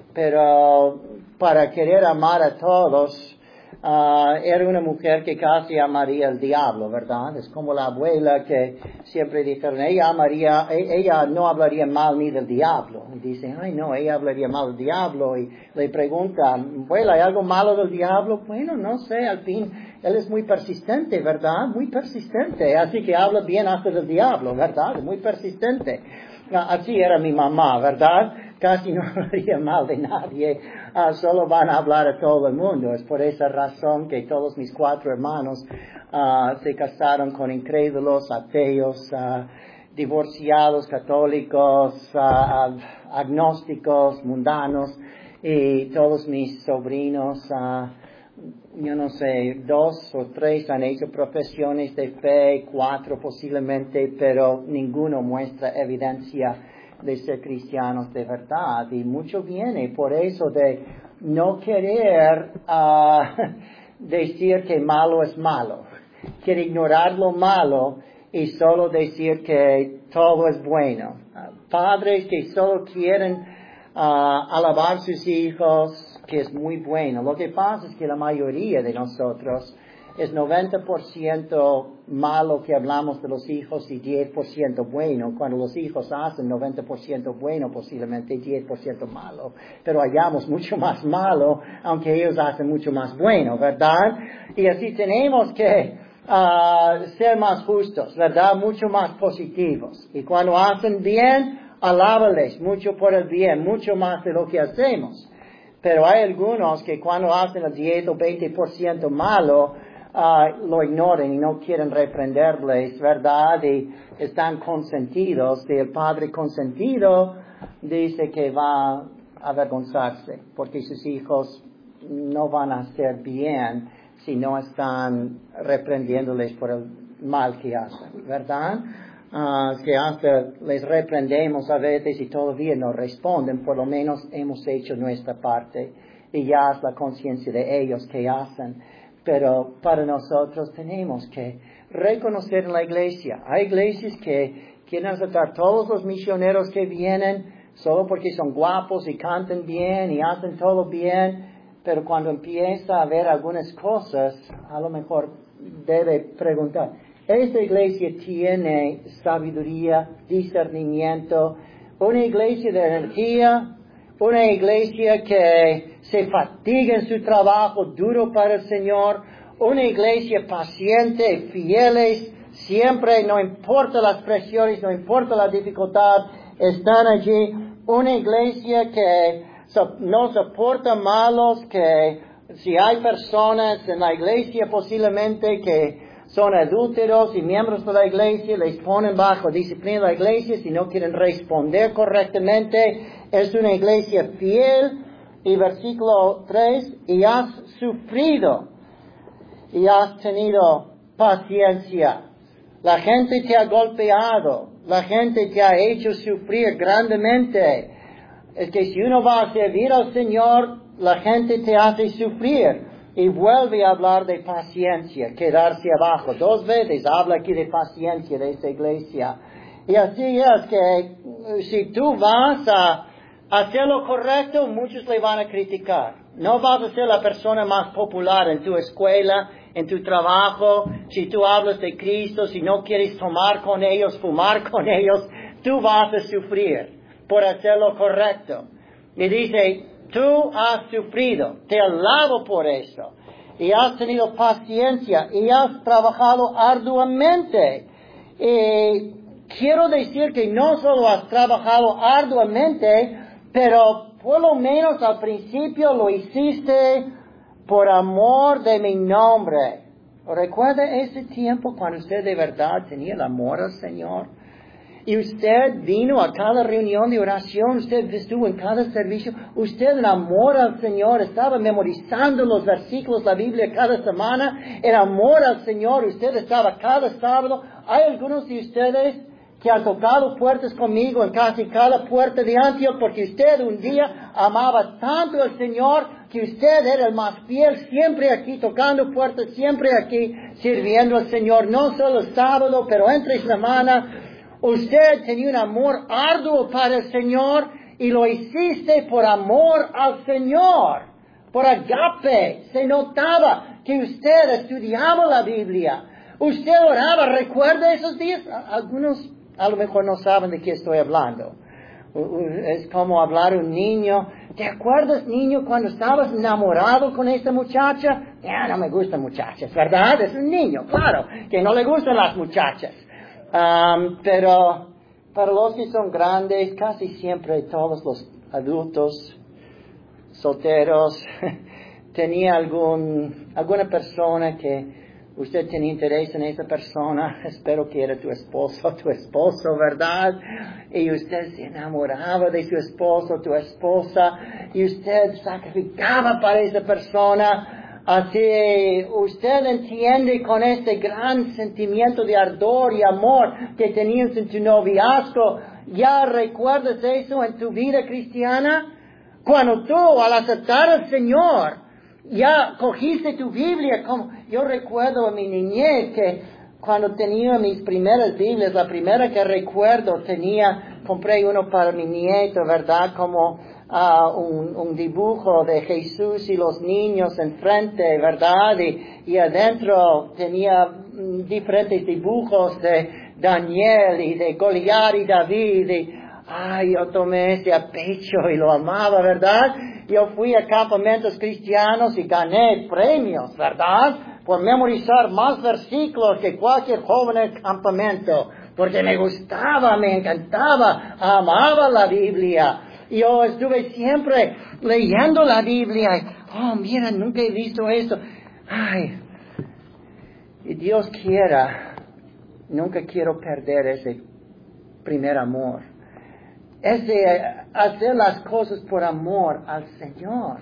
Pero para querer amar a todos, uh, era una mujer que casi amaría al diablo, ¿verdad? Es como la abuela que siempre dijeron, ella amaría, ella no hablaría mal ni del diablo. Y dicen, ay no, ella hablaría mal del diablo. Y le preguntan, abuela, ¿hay algo malo del diablo? Bueno, no sé, al fin, él es muy persistente, ¿verdad? Muy persistente. Así que habla bien hasta del diablo, ¿verdad? Muy persistente. Así era mi mamá, ¿verdad? Casi no hablaría mal de nadie. Uh, solo van a hablar a todo el mundo. Es por esa razón que todos mis cuatro hermanos uh, se casaron con incrédulos, ateos, uh, divorciados, católicos, uh, agnósticos, mundanos. Y todos mis sobrinos, uh, yo no sé, dos o tres han hecho profesiones de fe, cuatro posiblemente, pero ninguno muestra evidencia de ser cristianos de verdad. Y mucho viene por eso de no querer uh, decir que malo es malo. Quiere ignorar lo malo y solo decir que todo es bueno. Uh, padres que solo quieren uh, alabar a sus hijos, que es muy bueno. Lo que pasa es que la mayoría de nosotros es noventa por ciento malo que hablamos de los hijos y diez por ciento bueno. Cuando los hijos hacen noventa por ciento bueno, posiblemente diez por ciento malo. Pero hallamos mucho más malo, aunque ellos hacen mucho más bueno, ¿verdad? Y así tenemos que uh, ser más justos, ¿verdad? Mucho más positivos. Y cuando hacen bien, alábales mucho por el bien, mucho más de lo que hacemos. Pero hay algunos que cuando hacen el diez o veinte por ciento malo, Uh, lo ignoran y no quieren reprenderles, ¿verdad? Y están consentidos. Y el padre consentido dice que va a avergonzarse porque sus hijos no van a hacer bien si no están reprendiéndoles por el mal que hacen, ¿verdad? Uh, que hasta les reprendemos a veces y todavía no responden, por lo menos hemos hecho nuestra parte y ya es la conciencia de ellos que hacen. Pero para nosotros tenemos que reconocer en la iglesia. Hay iglesias que quieren aceptar todos los misioneros que vienen solo porque son guapos y cantan bien y hacen todo bien. Pero cuando empieza a ver algunas cosas, a lo mejor debe preguntar, ¿esta iglesia tiene sabiduría, discernimiento? ¿Una iglesia de energía? Una iglesia que se fatiga en su trabajo duro para el Señor. Una iglesia paciente y fieles. Siempre, no importa las presiones, no importa la dificultad, están allí. Una iglesia que so, no soporta malos, que si hay personas en la iglesia posiblemente que son adúlteros y miembros de la iglesia, les ponen bajo disciplina de la iglesia si no quieren responder correctamente. Es una iglesia fiel. Y versículo tres, y has sufrido y has tenido paciencia. La gente te ha golpeado, la gente te ha hecho sufrir grandemente. Es que si uno va a servir al Señor, la gente te hace sufrir. Y vuelve a hablar de paciencia, quedarse abajo. Dos veces habla aquí de paciencia de esta iglesia. Y así es que si tú vas a hacer lo correcto, muchos le van a criticar. No vas a ser la persona más popular en tu escuela, en tu trabajo. Si tú hablas de Cristo, si no quieres tomar con ellos, fumar con ellos, tú vas a sufrir por hacer lo correcto. Y dice, tú has sufrido, te alabo por eso, y has tenido paciencia, y has trabajado arduamente. Y quiero decir que no solo has trabajado arduamente, pero por lo menos al principio lo hiciste por amor de mi nombre. ¿Recuerda ese tiempo cuando usted de verdad tenía el amor al Señor? Y usted vino a cada reunión de oración, usted estuvo en cada servicio, usted en amor al Señor, estaba memorizando los versículos de la Biblia cada semana, en amor al Señor, usted estaba cada sábado. Hay algunos de ustedes que han tocado puertas conmigo en casi cada puerta de Antioch, porque usted un día amaba tanto al Señor que usted era el más fiel, siempre aquí tocando puertas, siempre aquí sirviendo al Señor, no solo el sábado, pero entre semana. Usted tenía un amor arduo para el Señor y lo hiciste por amor al Señor, por agape. Se notaba que usted estudiaba la Biblia, usted oraba. ¿Recuerda esos días? Algunos a lo mejor no saben de qué estoy hablando. Es como hablar a un niño. ¿Te acuerdas, niño, cuando estabas enamorado con esta muchacha? Ya no me gustan muchachas, ¿verdad? Es un niño, claro, que no le gustan las muchachas. Um, pero para los que son grandes, casi siempre todos los adultos solteros tenía algún, alguna persona que usted tenía interés en esa persona. Espero que era tu esposo, tu esposo, ¿verdad? Y usted se enamoraba de su esposo, tu esposa, y usted sacrificaba para esa persona. Así usted entiende con este gran sentimiento de ardor y amor que tenías en tu noviazgo, ¿Ya recuerdas eso en tu vida cristiana? Cuando tú, al aceptar al Señor, ya cogiste tu Biblia. Como yo recuerdo en mi niñez que cuando tenía mis primeras Biblias, la primera que recuerdo tenía, compré uno para mi nieto, ¿verdad? Como uh, un, un dibujo de Jesús y los niños enfrente, ¿verdad? Y, y adentro tenía mm, diferentes dibujos de Daniel y de Goliat y David. Y, ay, yo tomé ese a pecho y lo amaba, ¿verdad? Yo fui a campamentos cristianos y gané premios, ¿verdad? Por memorizar más versículos que cualquier joven en el campamento. Porque me gustaba, me encantaba, amaba la Biblia. Yo estuve siempre leyendo la Biblia. Oh, mira, nunca he visto esto. Ay, y Dios quiera, nunca quiero perder ese primer amor. Ese hacer las cosas por amor al Señor.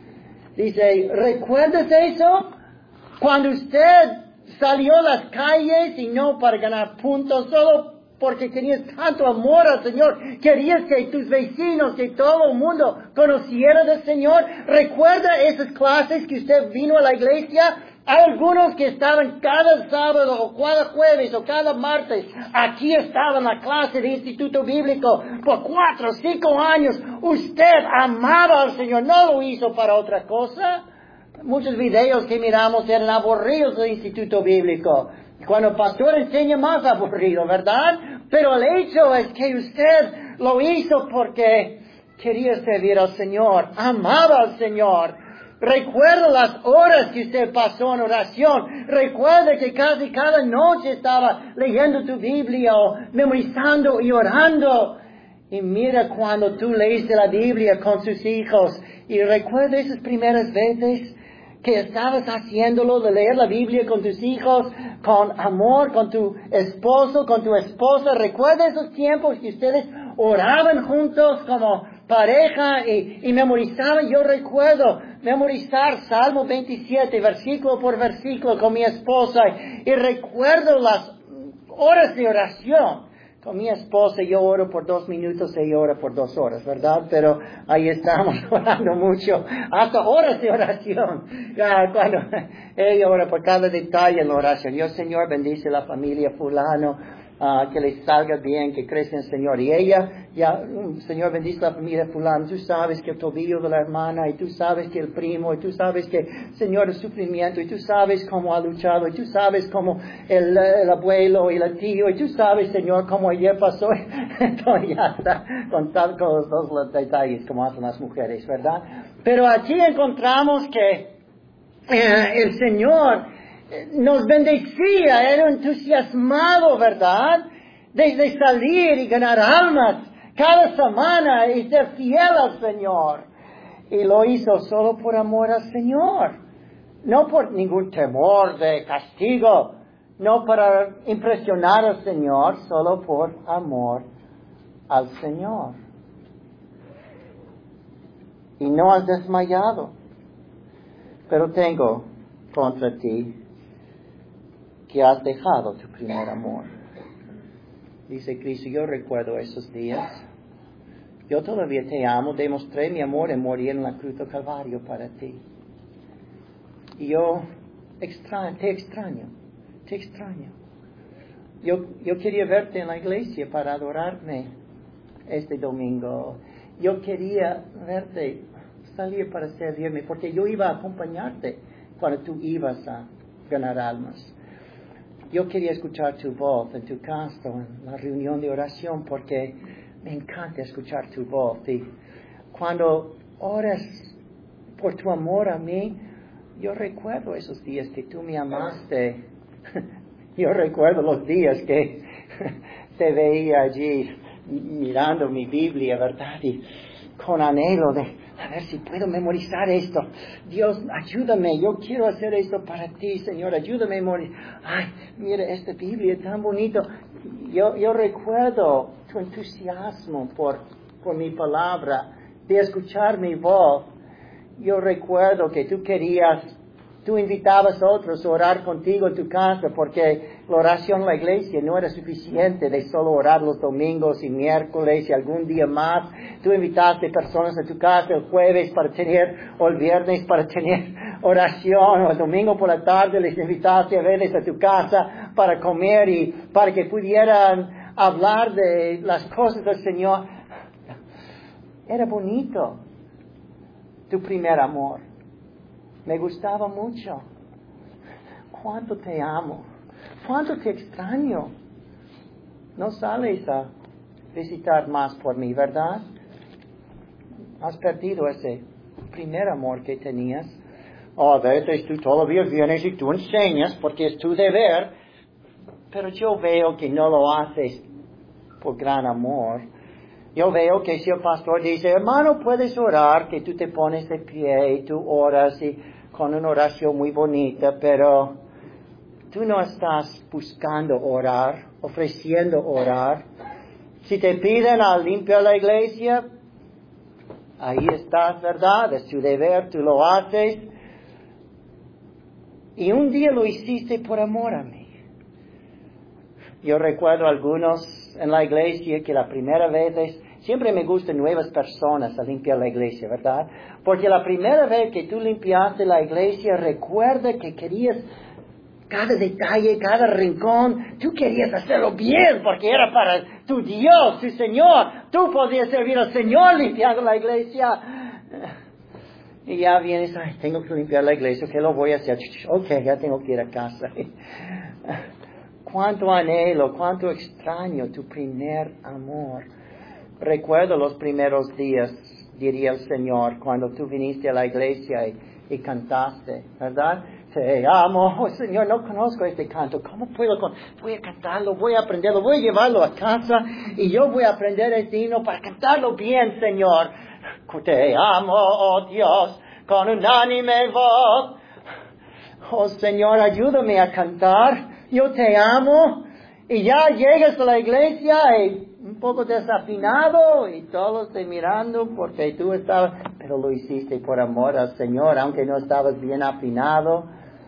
Dice, ¿recuerdas eso? Cuando usted salió a las calles y no para ganar puntos, solo porque tenías tanto amor al Señor, querías que tus vecinos, que todo el mundo conociera del Señor. ¿Recuerda esas clases que usted vino a la iglesia? Hay algunos que estaban cada sábado o cada jueves o cada martes. Aquí estaba en la clase de Instituto Bíblico por cuatro o cinco años. Usted amaba al Señor, no lo hizo para otra cosa. Muchos videos que miramos eran aburridos del Instituto Bíblico. Cuando el pastor enseña, más aburrido, ¿verdad? Pero el hecho es que usted lo hizo porque quería servir al Señor, amaba al Señor. Recuerda las horas que usted pasó en oración. Recuerda que casi cada noche estaba leyendo tu Biblia o memorizando y orando. Y mira cuando tú leíste la Biblia con sus hijos. Y recuerda esas primeras veces que estabas haciéndolo, de leer la Biblia con tus hijos, con amor, con tu esposo, con tu esposa. Recuerda esos tiempos que ustedes oraban juntos como pareja y, y memorizaban. Yo recuerdo memorizar Salmo veintisiete, versículo por versículo con mi esposa. Y recuerdo las horas de oración. Con mi esposa yo oro por dos minutos, ella ora por dos horas, ¿verdad? Pero ahí estamos orando mucho, hasta horas de oración. Cuando ella ora por cada detalle en la oración. Yo, Señor, bendice la familia fulano, uh, que les salga bien, que crezca en el Señor. Y ella, ya, um, Señor, bendice la familia fulano. Tú sabes que el tobillo de la hermana, y tú sabes que el primo, y tú sabes que, Señor, el sufrimiento, y tú sabes cómo ha luchado, y tú sabes cómo el, el abuelo y el tío, y tú sabes, Señor, cómo ayer pasó. Entonces ya está, con todos los, los detalles como hacen las mujeres, ¿verdad? Pero aquí encontramos que eh, el Señor nos bendecía, era entusiasmado, ¿verdad? Desde salir y ganar almas cada semana y ser fiel al Señor. Y lo hizo solo por amor al Señor. No por ningún temor de castigo. No para impresionar al Señor, solo por amor al Señor. Y no has desmayado. Pero tengo contra ti que has dejado tu primer amor. Dice Cristo, yo recuerdo esos días. Yo todavía te amo, demostré mi amor en morir en la cruz del Calvario para ti. Y yo extraño, te extraño, te extraño. Yo, yo quería verte en la iglesia para adorarme este domingo. Yo quería verte salir para servirme, porque yo iba a acompañarte cuando tú ibas a ganar almas. Yo quería escuchar tu voz en tu casa, en la reunión de oración, porque me encanta escuchar tu voz. Y cuando oras por tu amor a mí, yo recuerdo esos días que tú me amaste. Yo recuerdo los días que te veía allí mirando mi Biblia, ¿verdad? Y con anhelo de, a ver si puedo memorizar esto. Dios, ayúdame, yo quiero hacer esto para ti, Señor, ayúdame a memorizar. Ay, mira, esta Biblia tan bonito. Yo, yo recuerdo tu entusiasmo por, por mi palabra, de escuchar mi voz. Yo recuerdo que tú querías tú invitabas a otros a orar contigo en tu casa porque la oración en la iglesia no era suficiente de solo orar los domingos y miércoles y algún día más. Tú invitaste personas a tu casa el jueves para tener, o el viernes para tener oración, o el domingo por la tarde les invitaste a veces a tu casa para comer y para que pudieran hablar de las cosas del Señor. Era bonito tu primer amor. Me gustaba mucho. Cuánto te amo. Cuánto te extraño. No sales a visitar más por mí, ¿verdad? Has perdido ese primer amor que tenías. Oh, a veces tú todavía vienes y tú enseñas porque es tu deber. Pero yo veo que no lo haces por gran amor. Yo veo que si el pastor dice, hermano, puedes orar, que tú te pones de pie y tú oras y con una oración muy bonita, pero tú no estás buscando orar, ofreciendo orar. Si te piden a limpiar la iglesia, ahí estás, ¿verdad? Es tu deber, tú lo haces. Y un día lo hiciste por amor a mí. Yo recuerdo algunos en la iglesia que la primera vez, siempre me gustan nuevas personas a limpiar la iglesia, ¿verdad? Porque la primera vez que tú limpiaste la iglesia, recuerda que querías cada detalle, cada rincón, tú querías hacerlo bien porque era para tu Dios, tu Señor. Tú podías servir al Señor limpiando la iglesia. Y ya vienes, ay, tengo que limpiar la iglesia, ¿qué lo voy a hacer? Ok, ya tengo que ir a casa. Cuánto anhelo, cuánto extraño tu primer amor. Recuerdo los primeros días, diría el Señor, cuando tú viniste a la iglesia y, y cantaste, ¿verdad? Te amo, oh, Señor, no conozco este canto, ¿cómo puedo? Con... Voy a cantarlo, voy a aprenderlo, voy a llevarlo a casa y yo voy a aprender este himno para cantarlo bien, Señor. Te amo, oh Dios, con unánime voz. Oh Señor, ayúdame a cantar. Yo te amo. Y ya llegas a la iglesia y un poco desafinado y todos te mirando porque tú estabas, pero lo hiciste por amor al Señor, aunque no estabas bien afinado.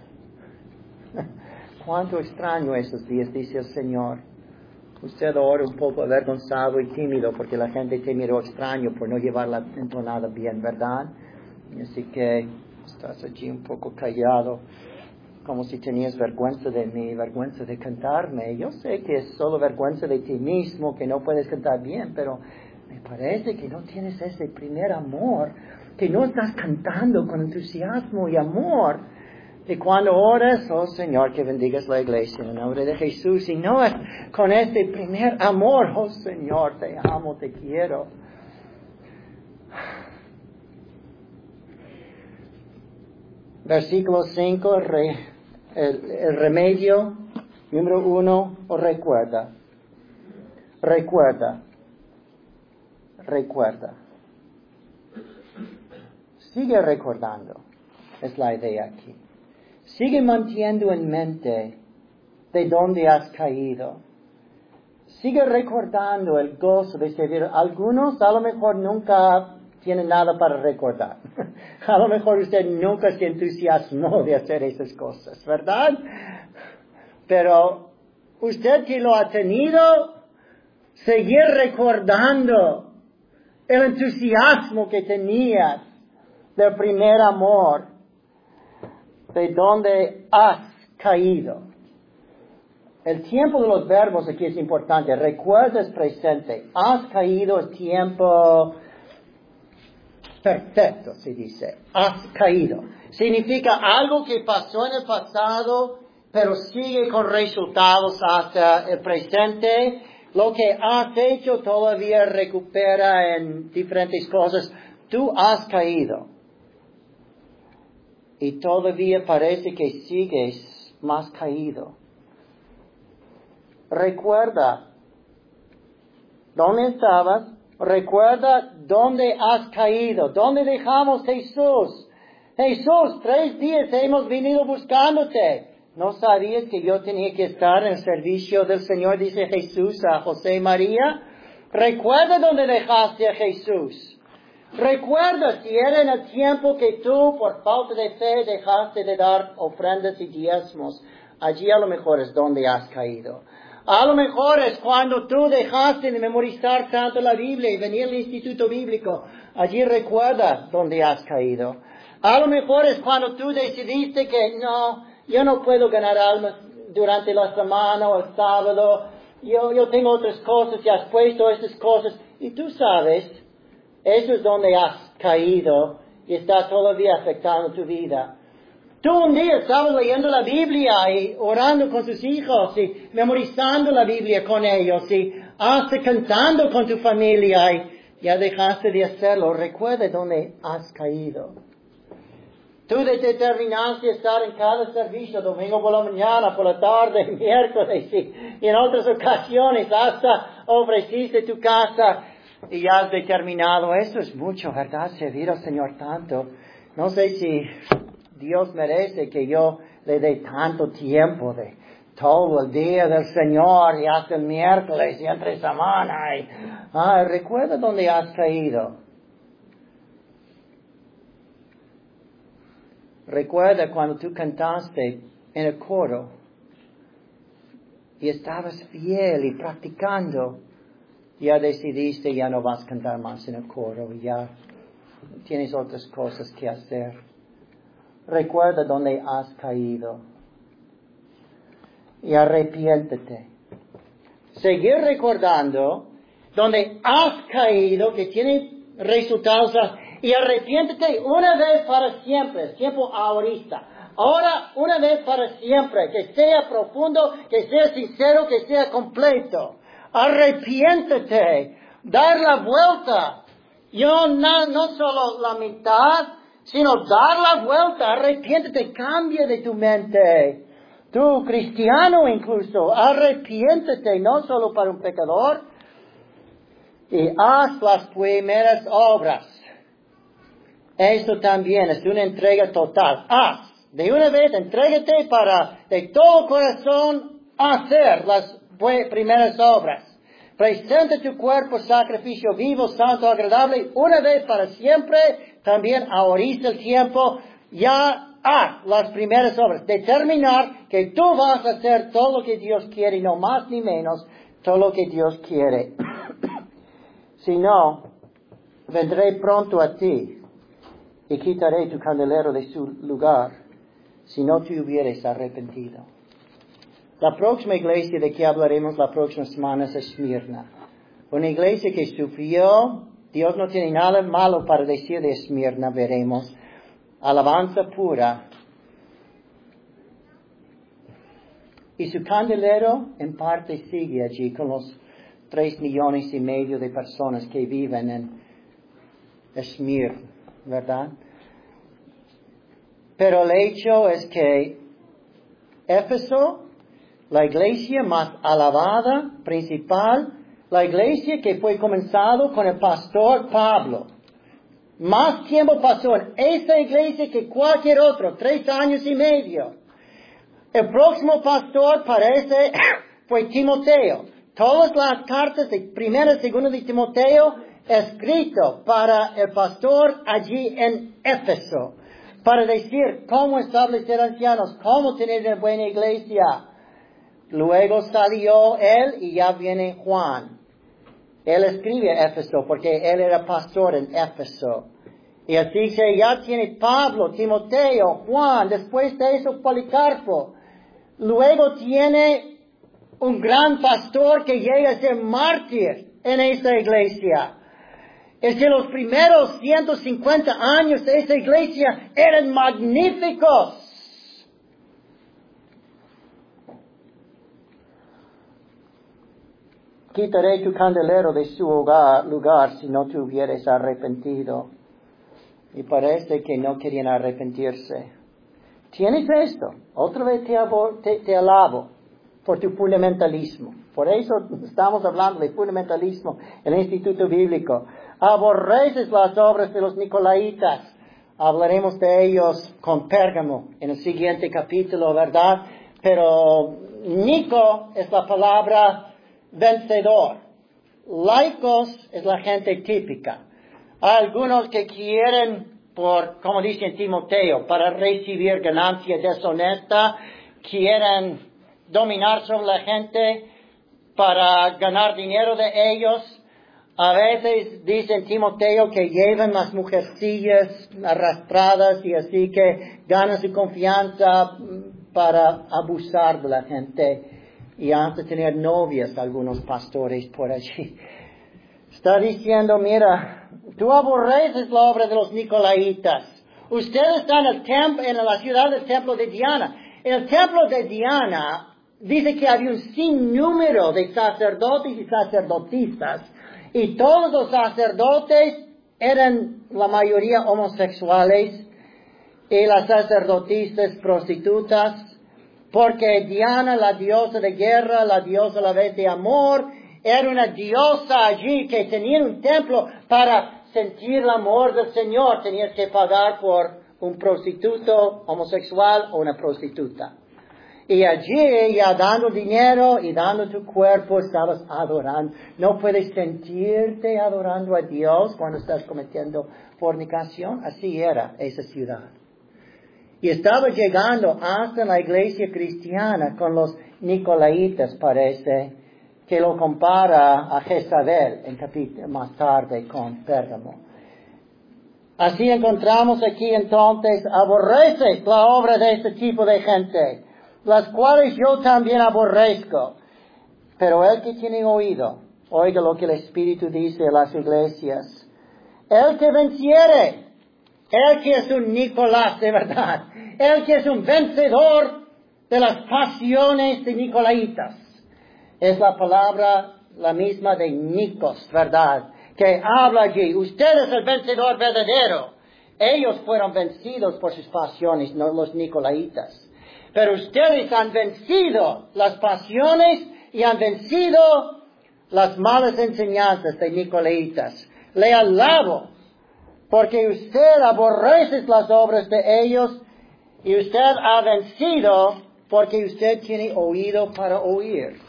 Cuánto extraño esos días, dice el Señor. Usted ora un poco avergonzado y tímido porque la gente te miró extraño por no llevar la entonada bien, ¿verdad? Y así que estás allí un poco callado, como si tenías vergüenza de mí, vergüenza de cantarme. Yo sé que es solo vergüenza de ti mismo, que no puedes cantar bien, pero me parece que no tienes ese primer amor, que no estás cantando con entusiasmo y amor. Y cuando oras, oh Señor, que bendigas la iglesia en el nombre de Jesús, y no es con este primer amor, oh Señor, te amo, te quiero. Versículo cinco, el, re, el, el remedio, número uno, oh, recuerda, recuerda, recuerda. Sigue recordando, es la idea aquí. Sigue manteniendo en mente de dónde has caído. Sigue recordando el gozo de servir. Algunos a lo mejor nunca tienen nada para recordar. A lo mejor usted nunca se entusiasmó de hacer esas cosas, ¿verdad? Pero usted que lo ha tenido, seguir recordando el entusiasmo que tenías del primer amor. De dónde has caído. El tiempo de los verbos aquí es importante. Recuerda es presente. Has caído es tiempo perfecto, se dice. Has caído. Significa algo que pasó en el pasado, pero sigue con resultados hasta el presente. Lo que has hecho todavía recupera en diferentes cosas. Tú has caído. Y todavía parece que sigues más caído. Recuerda dónde estabas. Recuerda dónde has caído. ¿Dónde dejamos Jesús? Jesús, tres días hemos venido buscándote. ¿No sabías que yo tenía que estar en el servicio del Señor? Dice Jesús a José y María. Recuerda dónde dejaste a Jesús. Recuerda si era en el tiempo que tú, por falta de fe, dejaste de dar ofrendas y diezmos. Allí a lo mejor es donde has caído. A lo mejor es cuando tú dejaste de memorizar tanto la Biblia y venir al instituto bíblico. Allí recuerda donde has caído. A lo mejor es cuando tú decidiste que no, yo no puedo ganar almas durante la semana o el sábado. Yo, yo tengo otras cosas y has puesto estas cosas. Y tú sabes, eso es donde has caído y está todavía afectando tu vida. Tú un día estabas leyendo la Biblia y orando con tus hijos y memorizando la Biblia con ellos y hasta cantando con tu familia y ya dejaste de hacerlo. Recuerda dónde has caído. Tú determinaste estar en cada servicio, domingo por la mañana, por la tarde, miércoles y, y en otras ocasiones hasta ofreciste tu casa y ya has determinado. Eso es mucho, ¿verdad? Servir al Señor tanto. No sé si Dios merece que yo le dé tanto tiempo de todo el día del Señor y hasta el miércoles y entre semana. Y, ah, recuerda dónde has caído. Recuerda cuando tú cantaste en el coro y estabas fiel y practicando. Ya decidiste, ya no vas a cantar más en el coro, ya tienes otras cosas que hacer. Recuerda dónde has caído y arrepiéntete. Seguir recordando donde has caído, que tiene resultados, y arrepiéntete una vez para siempre, tiempo ahorita. Ahora, una vez para siempre, que sea profundo, que sea sincero, que sea completo. Arrepiéntete, dar la vuelta. Yo no, no solo la mitad, sino dar la vuelta. Arrepiéntete, cambia de tu mente. Tú, cristiano incluso, arrepiéntete, no solo para un pecador. Y haz las primeras obras. Esto también es una entrega total. Haz. De una vez, entrégate para de todo corazón hacer las primeras obras. Presenta tu cuerpo sacrificio vivo, santo, agradable, una vez para siempre. También ahorita el tiempo. Ya haz las primeras obras. Determinar que tú vas a hacer todo lo que Dios quiere y no más ni menos todo lo que Dios quiere. Si no, vendré pronto a ti y quitaré tu candelero de su lugar, si no te hubieres arrepentido. La próxima iglesia de que hablaremos la próxima semana es Esmirna. Una iglesia que sufrió. Dios no tiene nada malo para decir de Esmirna, veremos. Alabanza pura. Y su candelero en parte sigue allí con los tres millones y medio de personas que viven en Esmirna, ¿verdad? Pero el hecho es que Éfeso, la iglesia más alabada, principal, la iglesia que fue comenzado con el pastor Pablo. Más tiempo pasó en esa iglesia que cualquier otro, tres años y medio. El próximo pastor parece fue Timoteo. Todas las cartas de primera y segunda de Timoteo escrito para el pastor allí en Éfeso. Para decir cómo establecer ancianos, cómo tener una buena iglesia. Luego salió él y ya viene Juan. Él escribe a Éfeso porque él era pastor en Éfeso. Y así que ya tiene Pablo, Timoteo, Juan, después de eso Policarpo. Luego tiene un gran pastor que llega a ser mártir en esa iglesia. Es que los primeros ciento cincuenta años de esa iglesia eran magníficos. Quitaré tu candelero de su hogar, lugar si no te hubieres arrepentido. Y parece que no querían arrepentirse. ¿Tienes esto? Otra vez te, te, te alabo por tu fundamentalismo. Por eso estamos hablando de fundamentalismo en el Instituto Bíblico. Aborreces las obras de los Nicolaitas. Hablaremos de ellos con Pérgamo en el siguiente capítulo, ¿verdad? Pero Nico es la palabra vencedor. Laicos es la gente típica. Hay algunos que quieren, por, como dice en Timoteo, para recibir ganancia deshonesta, quieren dominar sobre la gente para ganar dinero de ellos. A veces dice en Timoteo que llevan las mujercillas arrastradas y así que ganan su confianza para abusar de la gente y hasta tener novias algunos pastores por allí. Está diciendo, mira, tú aborreces la obra de los Nicolaitas. Ustedes están en, el templo, en la ciudad del templo de Diana. En el templo de Diana dice que había un sinnúmero de sacerdotes y sacerdotisas. Y todos los sacerdotes eran la mayoría homosexuales y las sacerdotisas prostitutas, porque Diana, la diosa de guerra, la diosa a la vez de amor, era una diosa allí que tenía un templo para sentir el amor del Señor. Tenías que pagar por un prostituto homosexual o una prostituta. Y allí, ya dando dinero y dando tu cuerpo, estabas adorando. No puedes sentirte adorando a Dios cuando estás cometiendo fornicación. Así era esa ciudad. Y estaba llegando hasta la iglesia cristiana con los Nicolaitas, parece, que lo compara a Jezabel en capítulo más tarde con Pérgamo. Así encontramos aquí entonces, aborreces la obra de este tipo de gente, las cuales yo también aborrezco. Pero el que tiene oído, oiga lo que el Espíritu dice a las iglesias. El que venciere, el que es un Nicolás de verdad, el que es un vencedor de las pasiones de Nicolaitas. Es la palabra la misma de Nikos, ¿verdad? Que habla allí. Usted es el vencedor verdadero. Ellos fueron vencidos por sus pasiones, no los Nicolaitas. Pero ustedes han vencido las pasiones y han vencido las malas enseñanzas de Nicolaitas. Le alabo, porque usted aborrece las obras de ellos y usted ha vencido porque usted tiene oído para oír.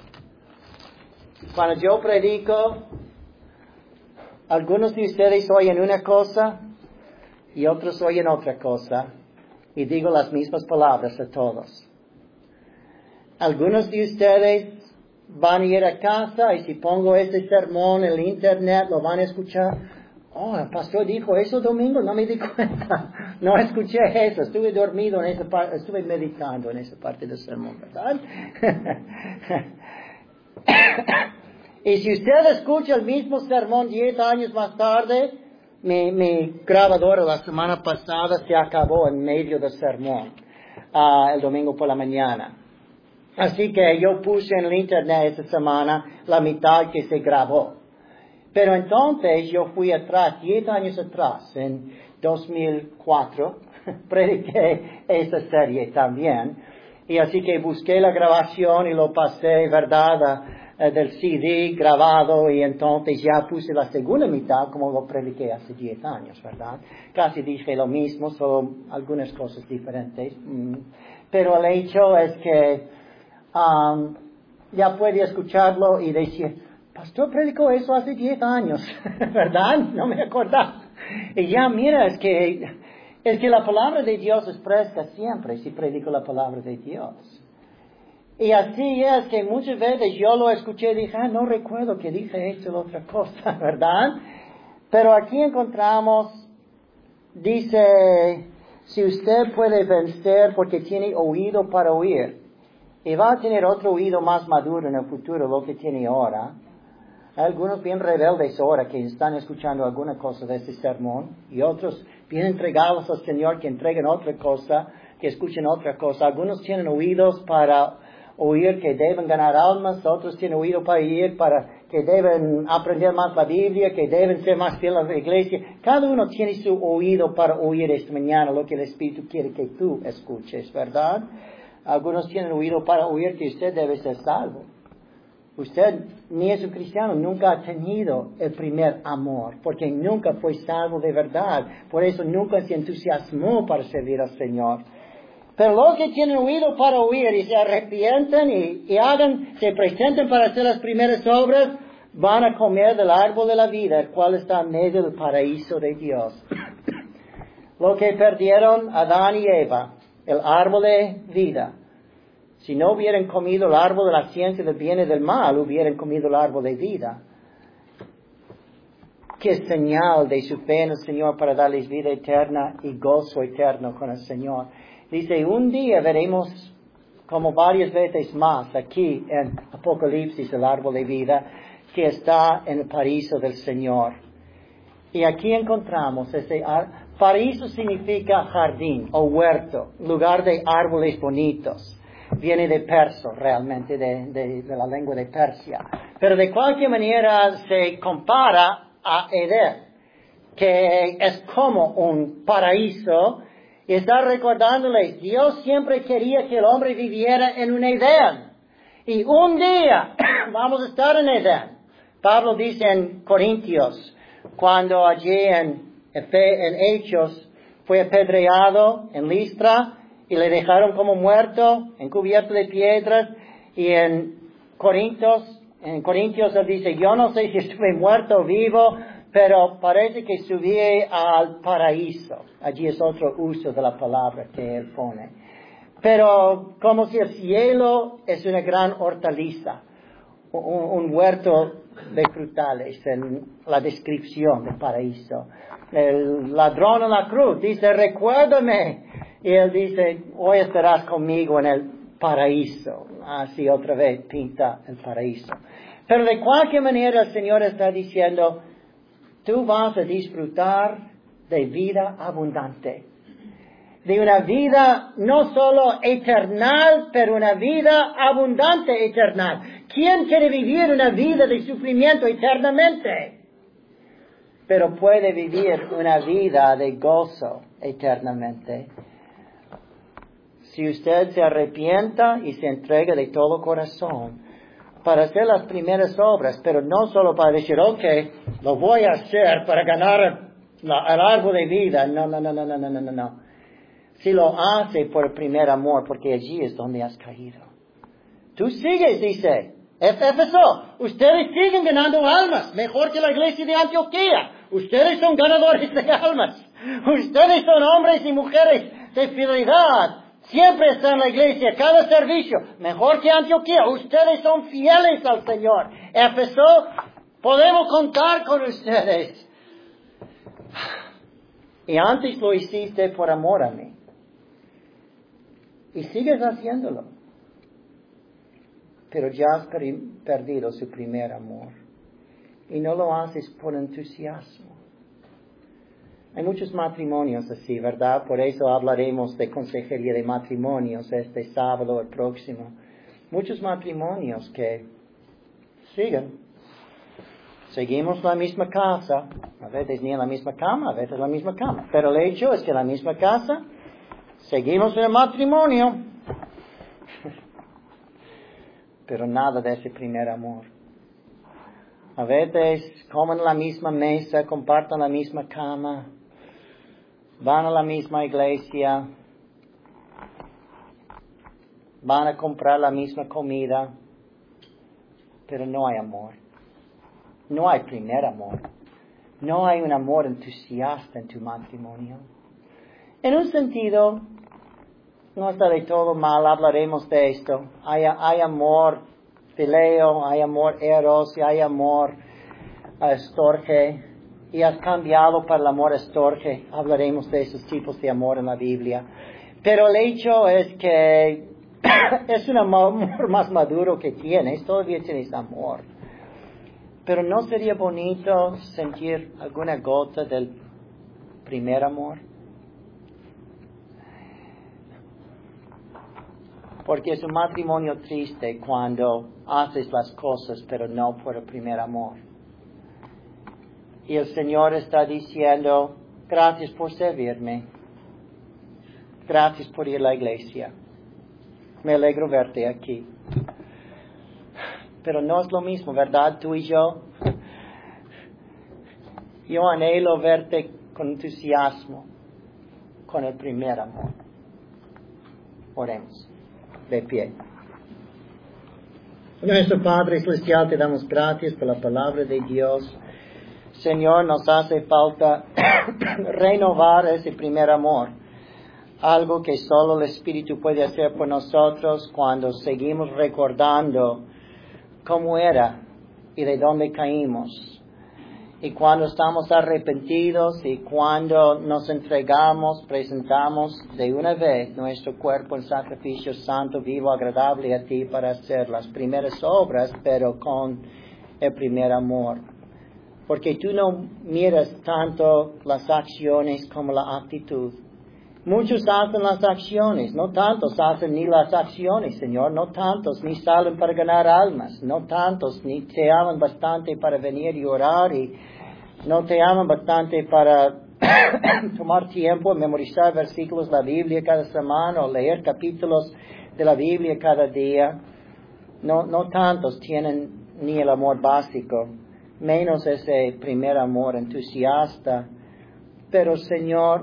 Cuando yo predico, algunos de ustedes oyen una cosa y otros oyen otra cosa. Y digo las mismas palabras a todos. Algunos de ustedes van a ir a casa y si pongo este sermón en el internet lo van a escuchar. Oh, el pastor dijo eso domingo, no me di cuenta. No escuché eso, estuve dormido en esa parte, estuve meditando en esa parte del sermón, ¿verdad? Y si usted escucha el mismo sermón diez años más tarde, Mi, mi grabadora la semana pasada se acabó en medio del sermón, uh, el domingo por la mañana. Así que yo puse en el internet esta semana la mitad que se grabó. Pero entonces yo fui atrás, diez años atrás, en dos mil cuatro, prediqué esta serie también. Y así que busqué la grabación y lo pasé, ¿verdad?, del C D grabado y entonces ya puse la segunda mitad como lo prediqué hace diez años, ¿verdad? Casi dije lo mismo, solo algunas cosas diferentes. Pero el hecho es que um, ya puede escucharlo y decir, pastor predicó eso hace diez años, ¿verdad? No me acordaba. Y ya mira, es que, es que la palabra de Dios es fresca siempre si predico la palabra de Dios. Y así es que muchas veces yo lo escuché y dije, ah, no recuerdo que dije esto o otra cosa, ¿verdad? Pero aquí encontramos, dice, si usted puede vencer porque tiene oído para oír, y va a tener otro oído más maduro en el futuro, lo que tiene ahora. Hay algunos bien rebeldes ahora que están escuchando alguna cosa de este sermón, y otros bien entregados al Señor que entreguen otra cosa, que escuchen otra cosa. Algunos tienen oídos para oír que deben ganar almas, otros tienen oído para oír para que deben aprender más la Biblia, que deben ser más fieles a la iglesia. Cada uno tiene su oído para oír esta mañana lo que el Espíritu quiere que tú escuches, ¿verdad? Algunos tienen oído para oír que usted debe ser salvo. Usted ni es un cristiano, nunca ha tenido el primer amor, porque nunca fue salvo de verdad. Por eso nunca se entusiasmó para servir al Señor. Pero los que tienen oído para oír y se arrepienten y, y hagan, se presenten para hacer las primeras obras, van a comer del árbol de la vida, el cual está en medio del paraíso de Dios. Lo que perdieron Adán y Eva, el árbol de vida. Si no hubieran comido el árbol de la ciencia del bien y del mal, hubieran comido el árbol de vida. Qué señal de su fe en el Señor para darles vida eterna y gozo eterno con el Señor. Dice, un día veremos, como varias veces más aquí en Apocalipsis, el árbol de vida que está en el paraíso del Señor. Y aquí encontramos ese árbol. Paraíso significa jardín o huerto, lugar de árboles bonitos. Viene de perso, realmente, de, de, de la lengua de Persia. Pero de cualquier manera se compara a Edén, que es como un paraíso. Y está recordándoles, Dios siempre quería que el hombre viviera en un Edén. Y un día vamos a estar en Edén. Pablo dice en Corintios, cuando allí en en Hechos fue apedreado en Listra y le dejaron como muerto, encubierto de piedras, y en Corintios, en Corintios él dice, yo no sé si estuve muerto o vivo, pero parece que subí al paraíso. Allí es otro uso de la palabra que él pone. Pero como si el cielo es una gran hortaliza, un, un huerto de frutales en la descripción del paraíso. El ladrón en la cruz dice, recuérdame. Y él dice, hoy estarás conmigo en el paraíso. Así otra vez pinta el paraíso. Pero de cualquier manera el Señor está diciendo, tú vas a disfrutar de vida abundante. De una vida no solo eternal, pero una vida abundante eternal. ¿Quién quiere vivir una vida de sufrimiento eternamente? Pero puede vivir una vida de gozo eternamente. Si usted se arrepienta y se entrega de todo corazón para hacer las primeras obras, pero no solo para decir, ok, lo voy a hacer para ganar la, el árbol de vida. No, no, no, no, no, no, no, no. Si lo hace por el primer amor, porque allí es donde has caído. Tú sigues, dice Éfeso, ustedes siguen ganando almas, mejor que la iglesia de Antioquía. Ustedes son ganadores de almas. Ustedes son hombres y mujeres de fidelidad. Siempre están en la iglesia, cada servicio, mejor que Antioquía. Ustedes son fieles al Señor. Éfeso, podemos contar con ustedes. Y antes lo hiciste por amor a mí. Y sigues haciéndolo. Pero ya has perdido su primer amor. Y no lo haces por entusiasmo. Hay muchos matrimonios así, ¿verdad? Por eso hablaremos de consejería de matrimonios este sábado, el próximo. Muchos matrimonios que siguen. Seguimos la misma casa. A veces ni en la misma cama, a veces en la misma cama. Pero el hecho es que en la misma casa seguimos en el matrimonio. Pero nada de ese primer amor. A veces comen en la misma mesa, comparten la misma cama, van a la misma iglesia, van a comprar la misma comida, pero no hay amor. No hay primer amor. No hay un amor entusiasta en tu matrimonio. En un sentido, no está de todo mal, hablaremos de esto. Hay, hay amor fileo, hay amor eros, y hay amor estorge. Y has cambiado para el amor estorge. Hablaremos de esos tipos de amor en la Biblia. Pero el hecho es que es un amor más maduro que tienes. Todavía tienes amor. Pero ¿no sería bonito sentir alguna gota del primer amor? Porque es un matrimonio triste cuando haces las cosas, pero no por el primer amor. Y el Señor está diciendo, gracias por servirme. Gracias por ir a la iglesia. Me alegro verte aquí. Pero no es lo mismo, ¿verdad? Tú y yo. Yo anhelo verte con entusiasmo, con el primer amor. Oremos. De pie. Nuestro Padre Celestial, te damos gracias por la palabra de Dios. Señor, nos hace falta renovar ese primer amor. Algo que solo el Espíritu puede hacer por nosotros cuando seguimos recordando cómo era y de dónde caímos. Y cuando estamos arrepentidos y cuando nos entregamos, presentamos de una vez nuestro cuerpo en sacrificio santo, vivo, agradable a ti para hacer las primeras obras, pero con el primer amor. Porque tú no miras tanto las acciones como la actitud. Muchos hacen las acciones, no tantos hacen ni las acciones, Señor, no tantos ni salen para ganar almas, no tantos ni te aman bastante para venir y orar y no te aman bastante para tomar tiempo, memorizar versículos de la Biblia cada semana o leer capítulos de la Biblia cada día. No, no tantos tienen ni el amor básico, menos ese primer amor entusiasta. Pero Señor,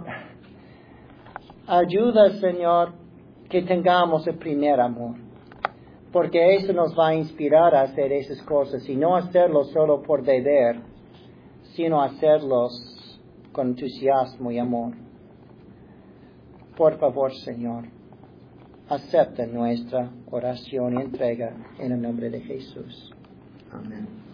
ayuda, Señor, que tengamos el primer amor, porque eso nos va a inspirar a hacer esas cosas y no hacerlo solo por deber, sino hacerlos con entusiasmo y amor. Por favor, Señor, acepta nuestra oración y entrega en el nombre de Jesús. Amén.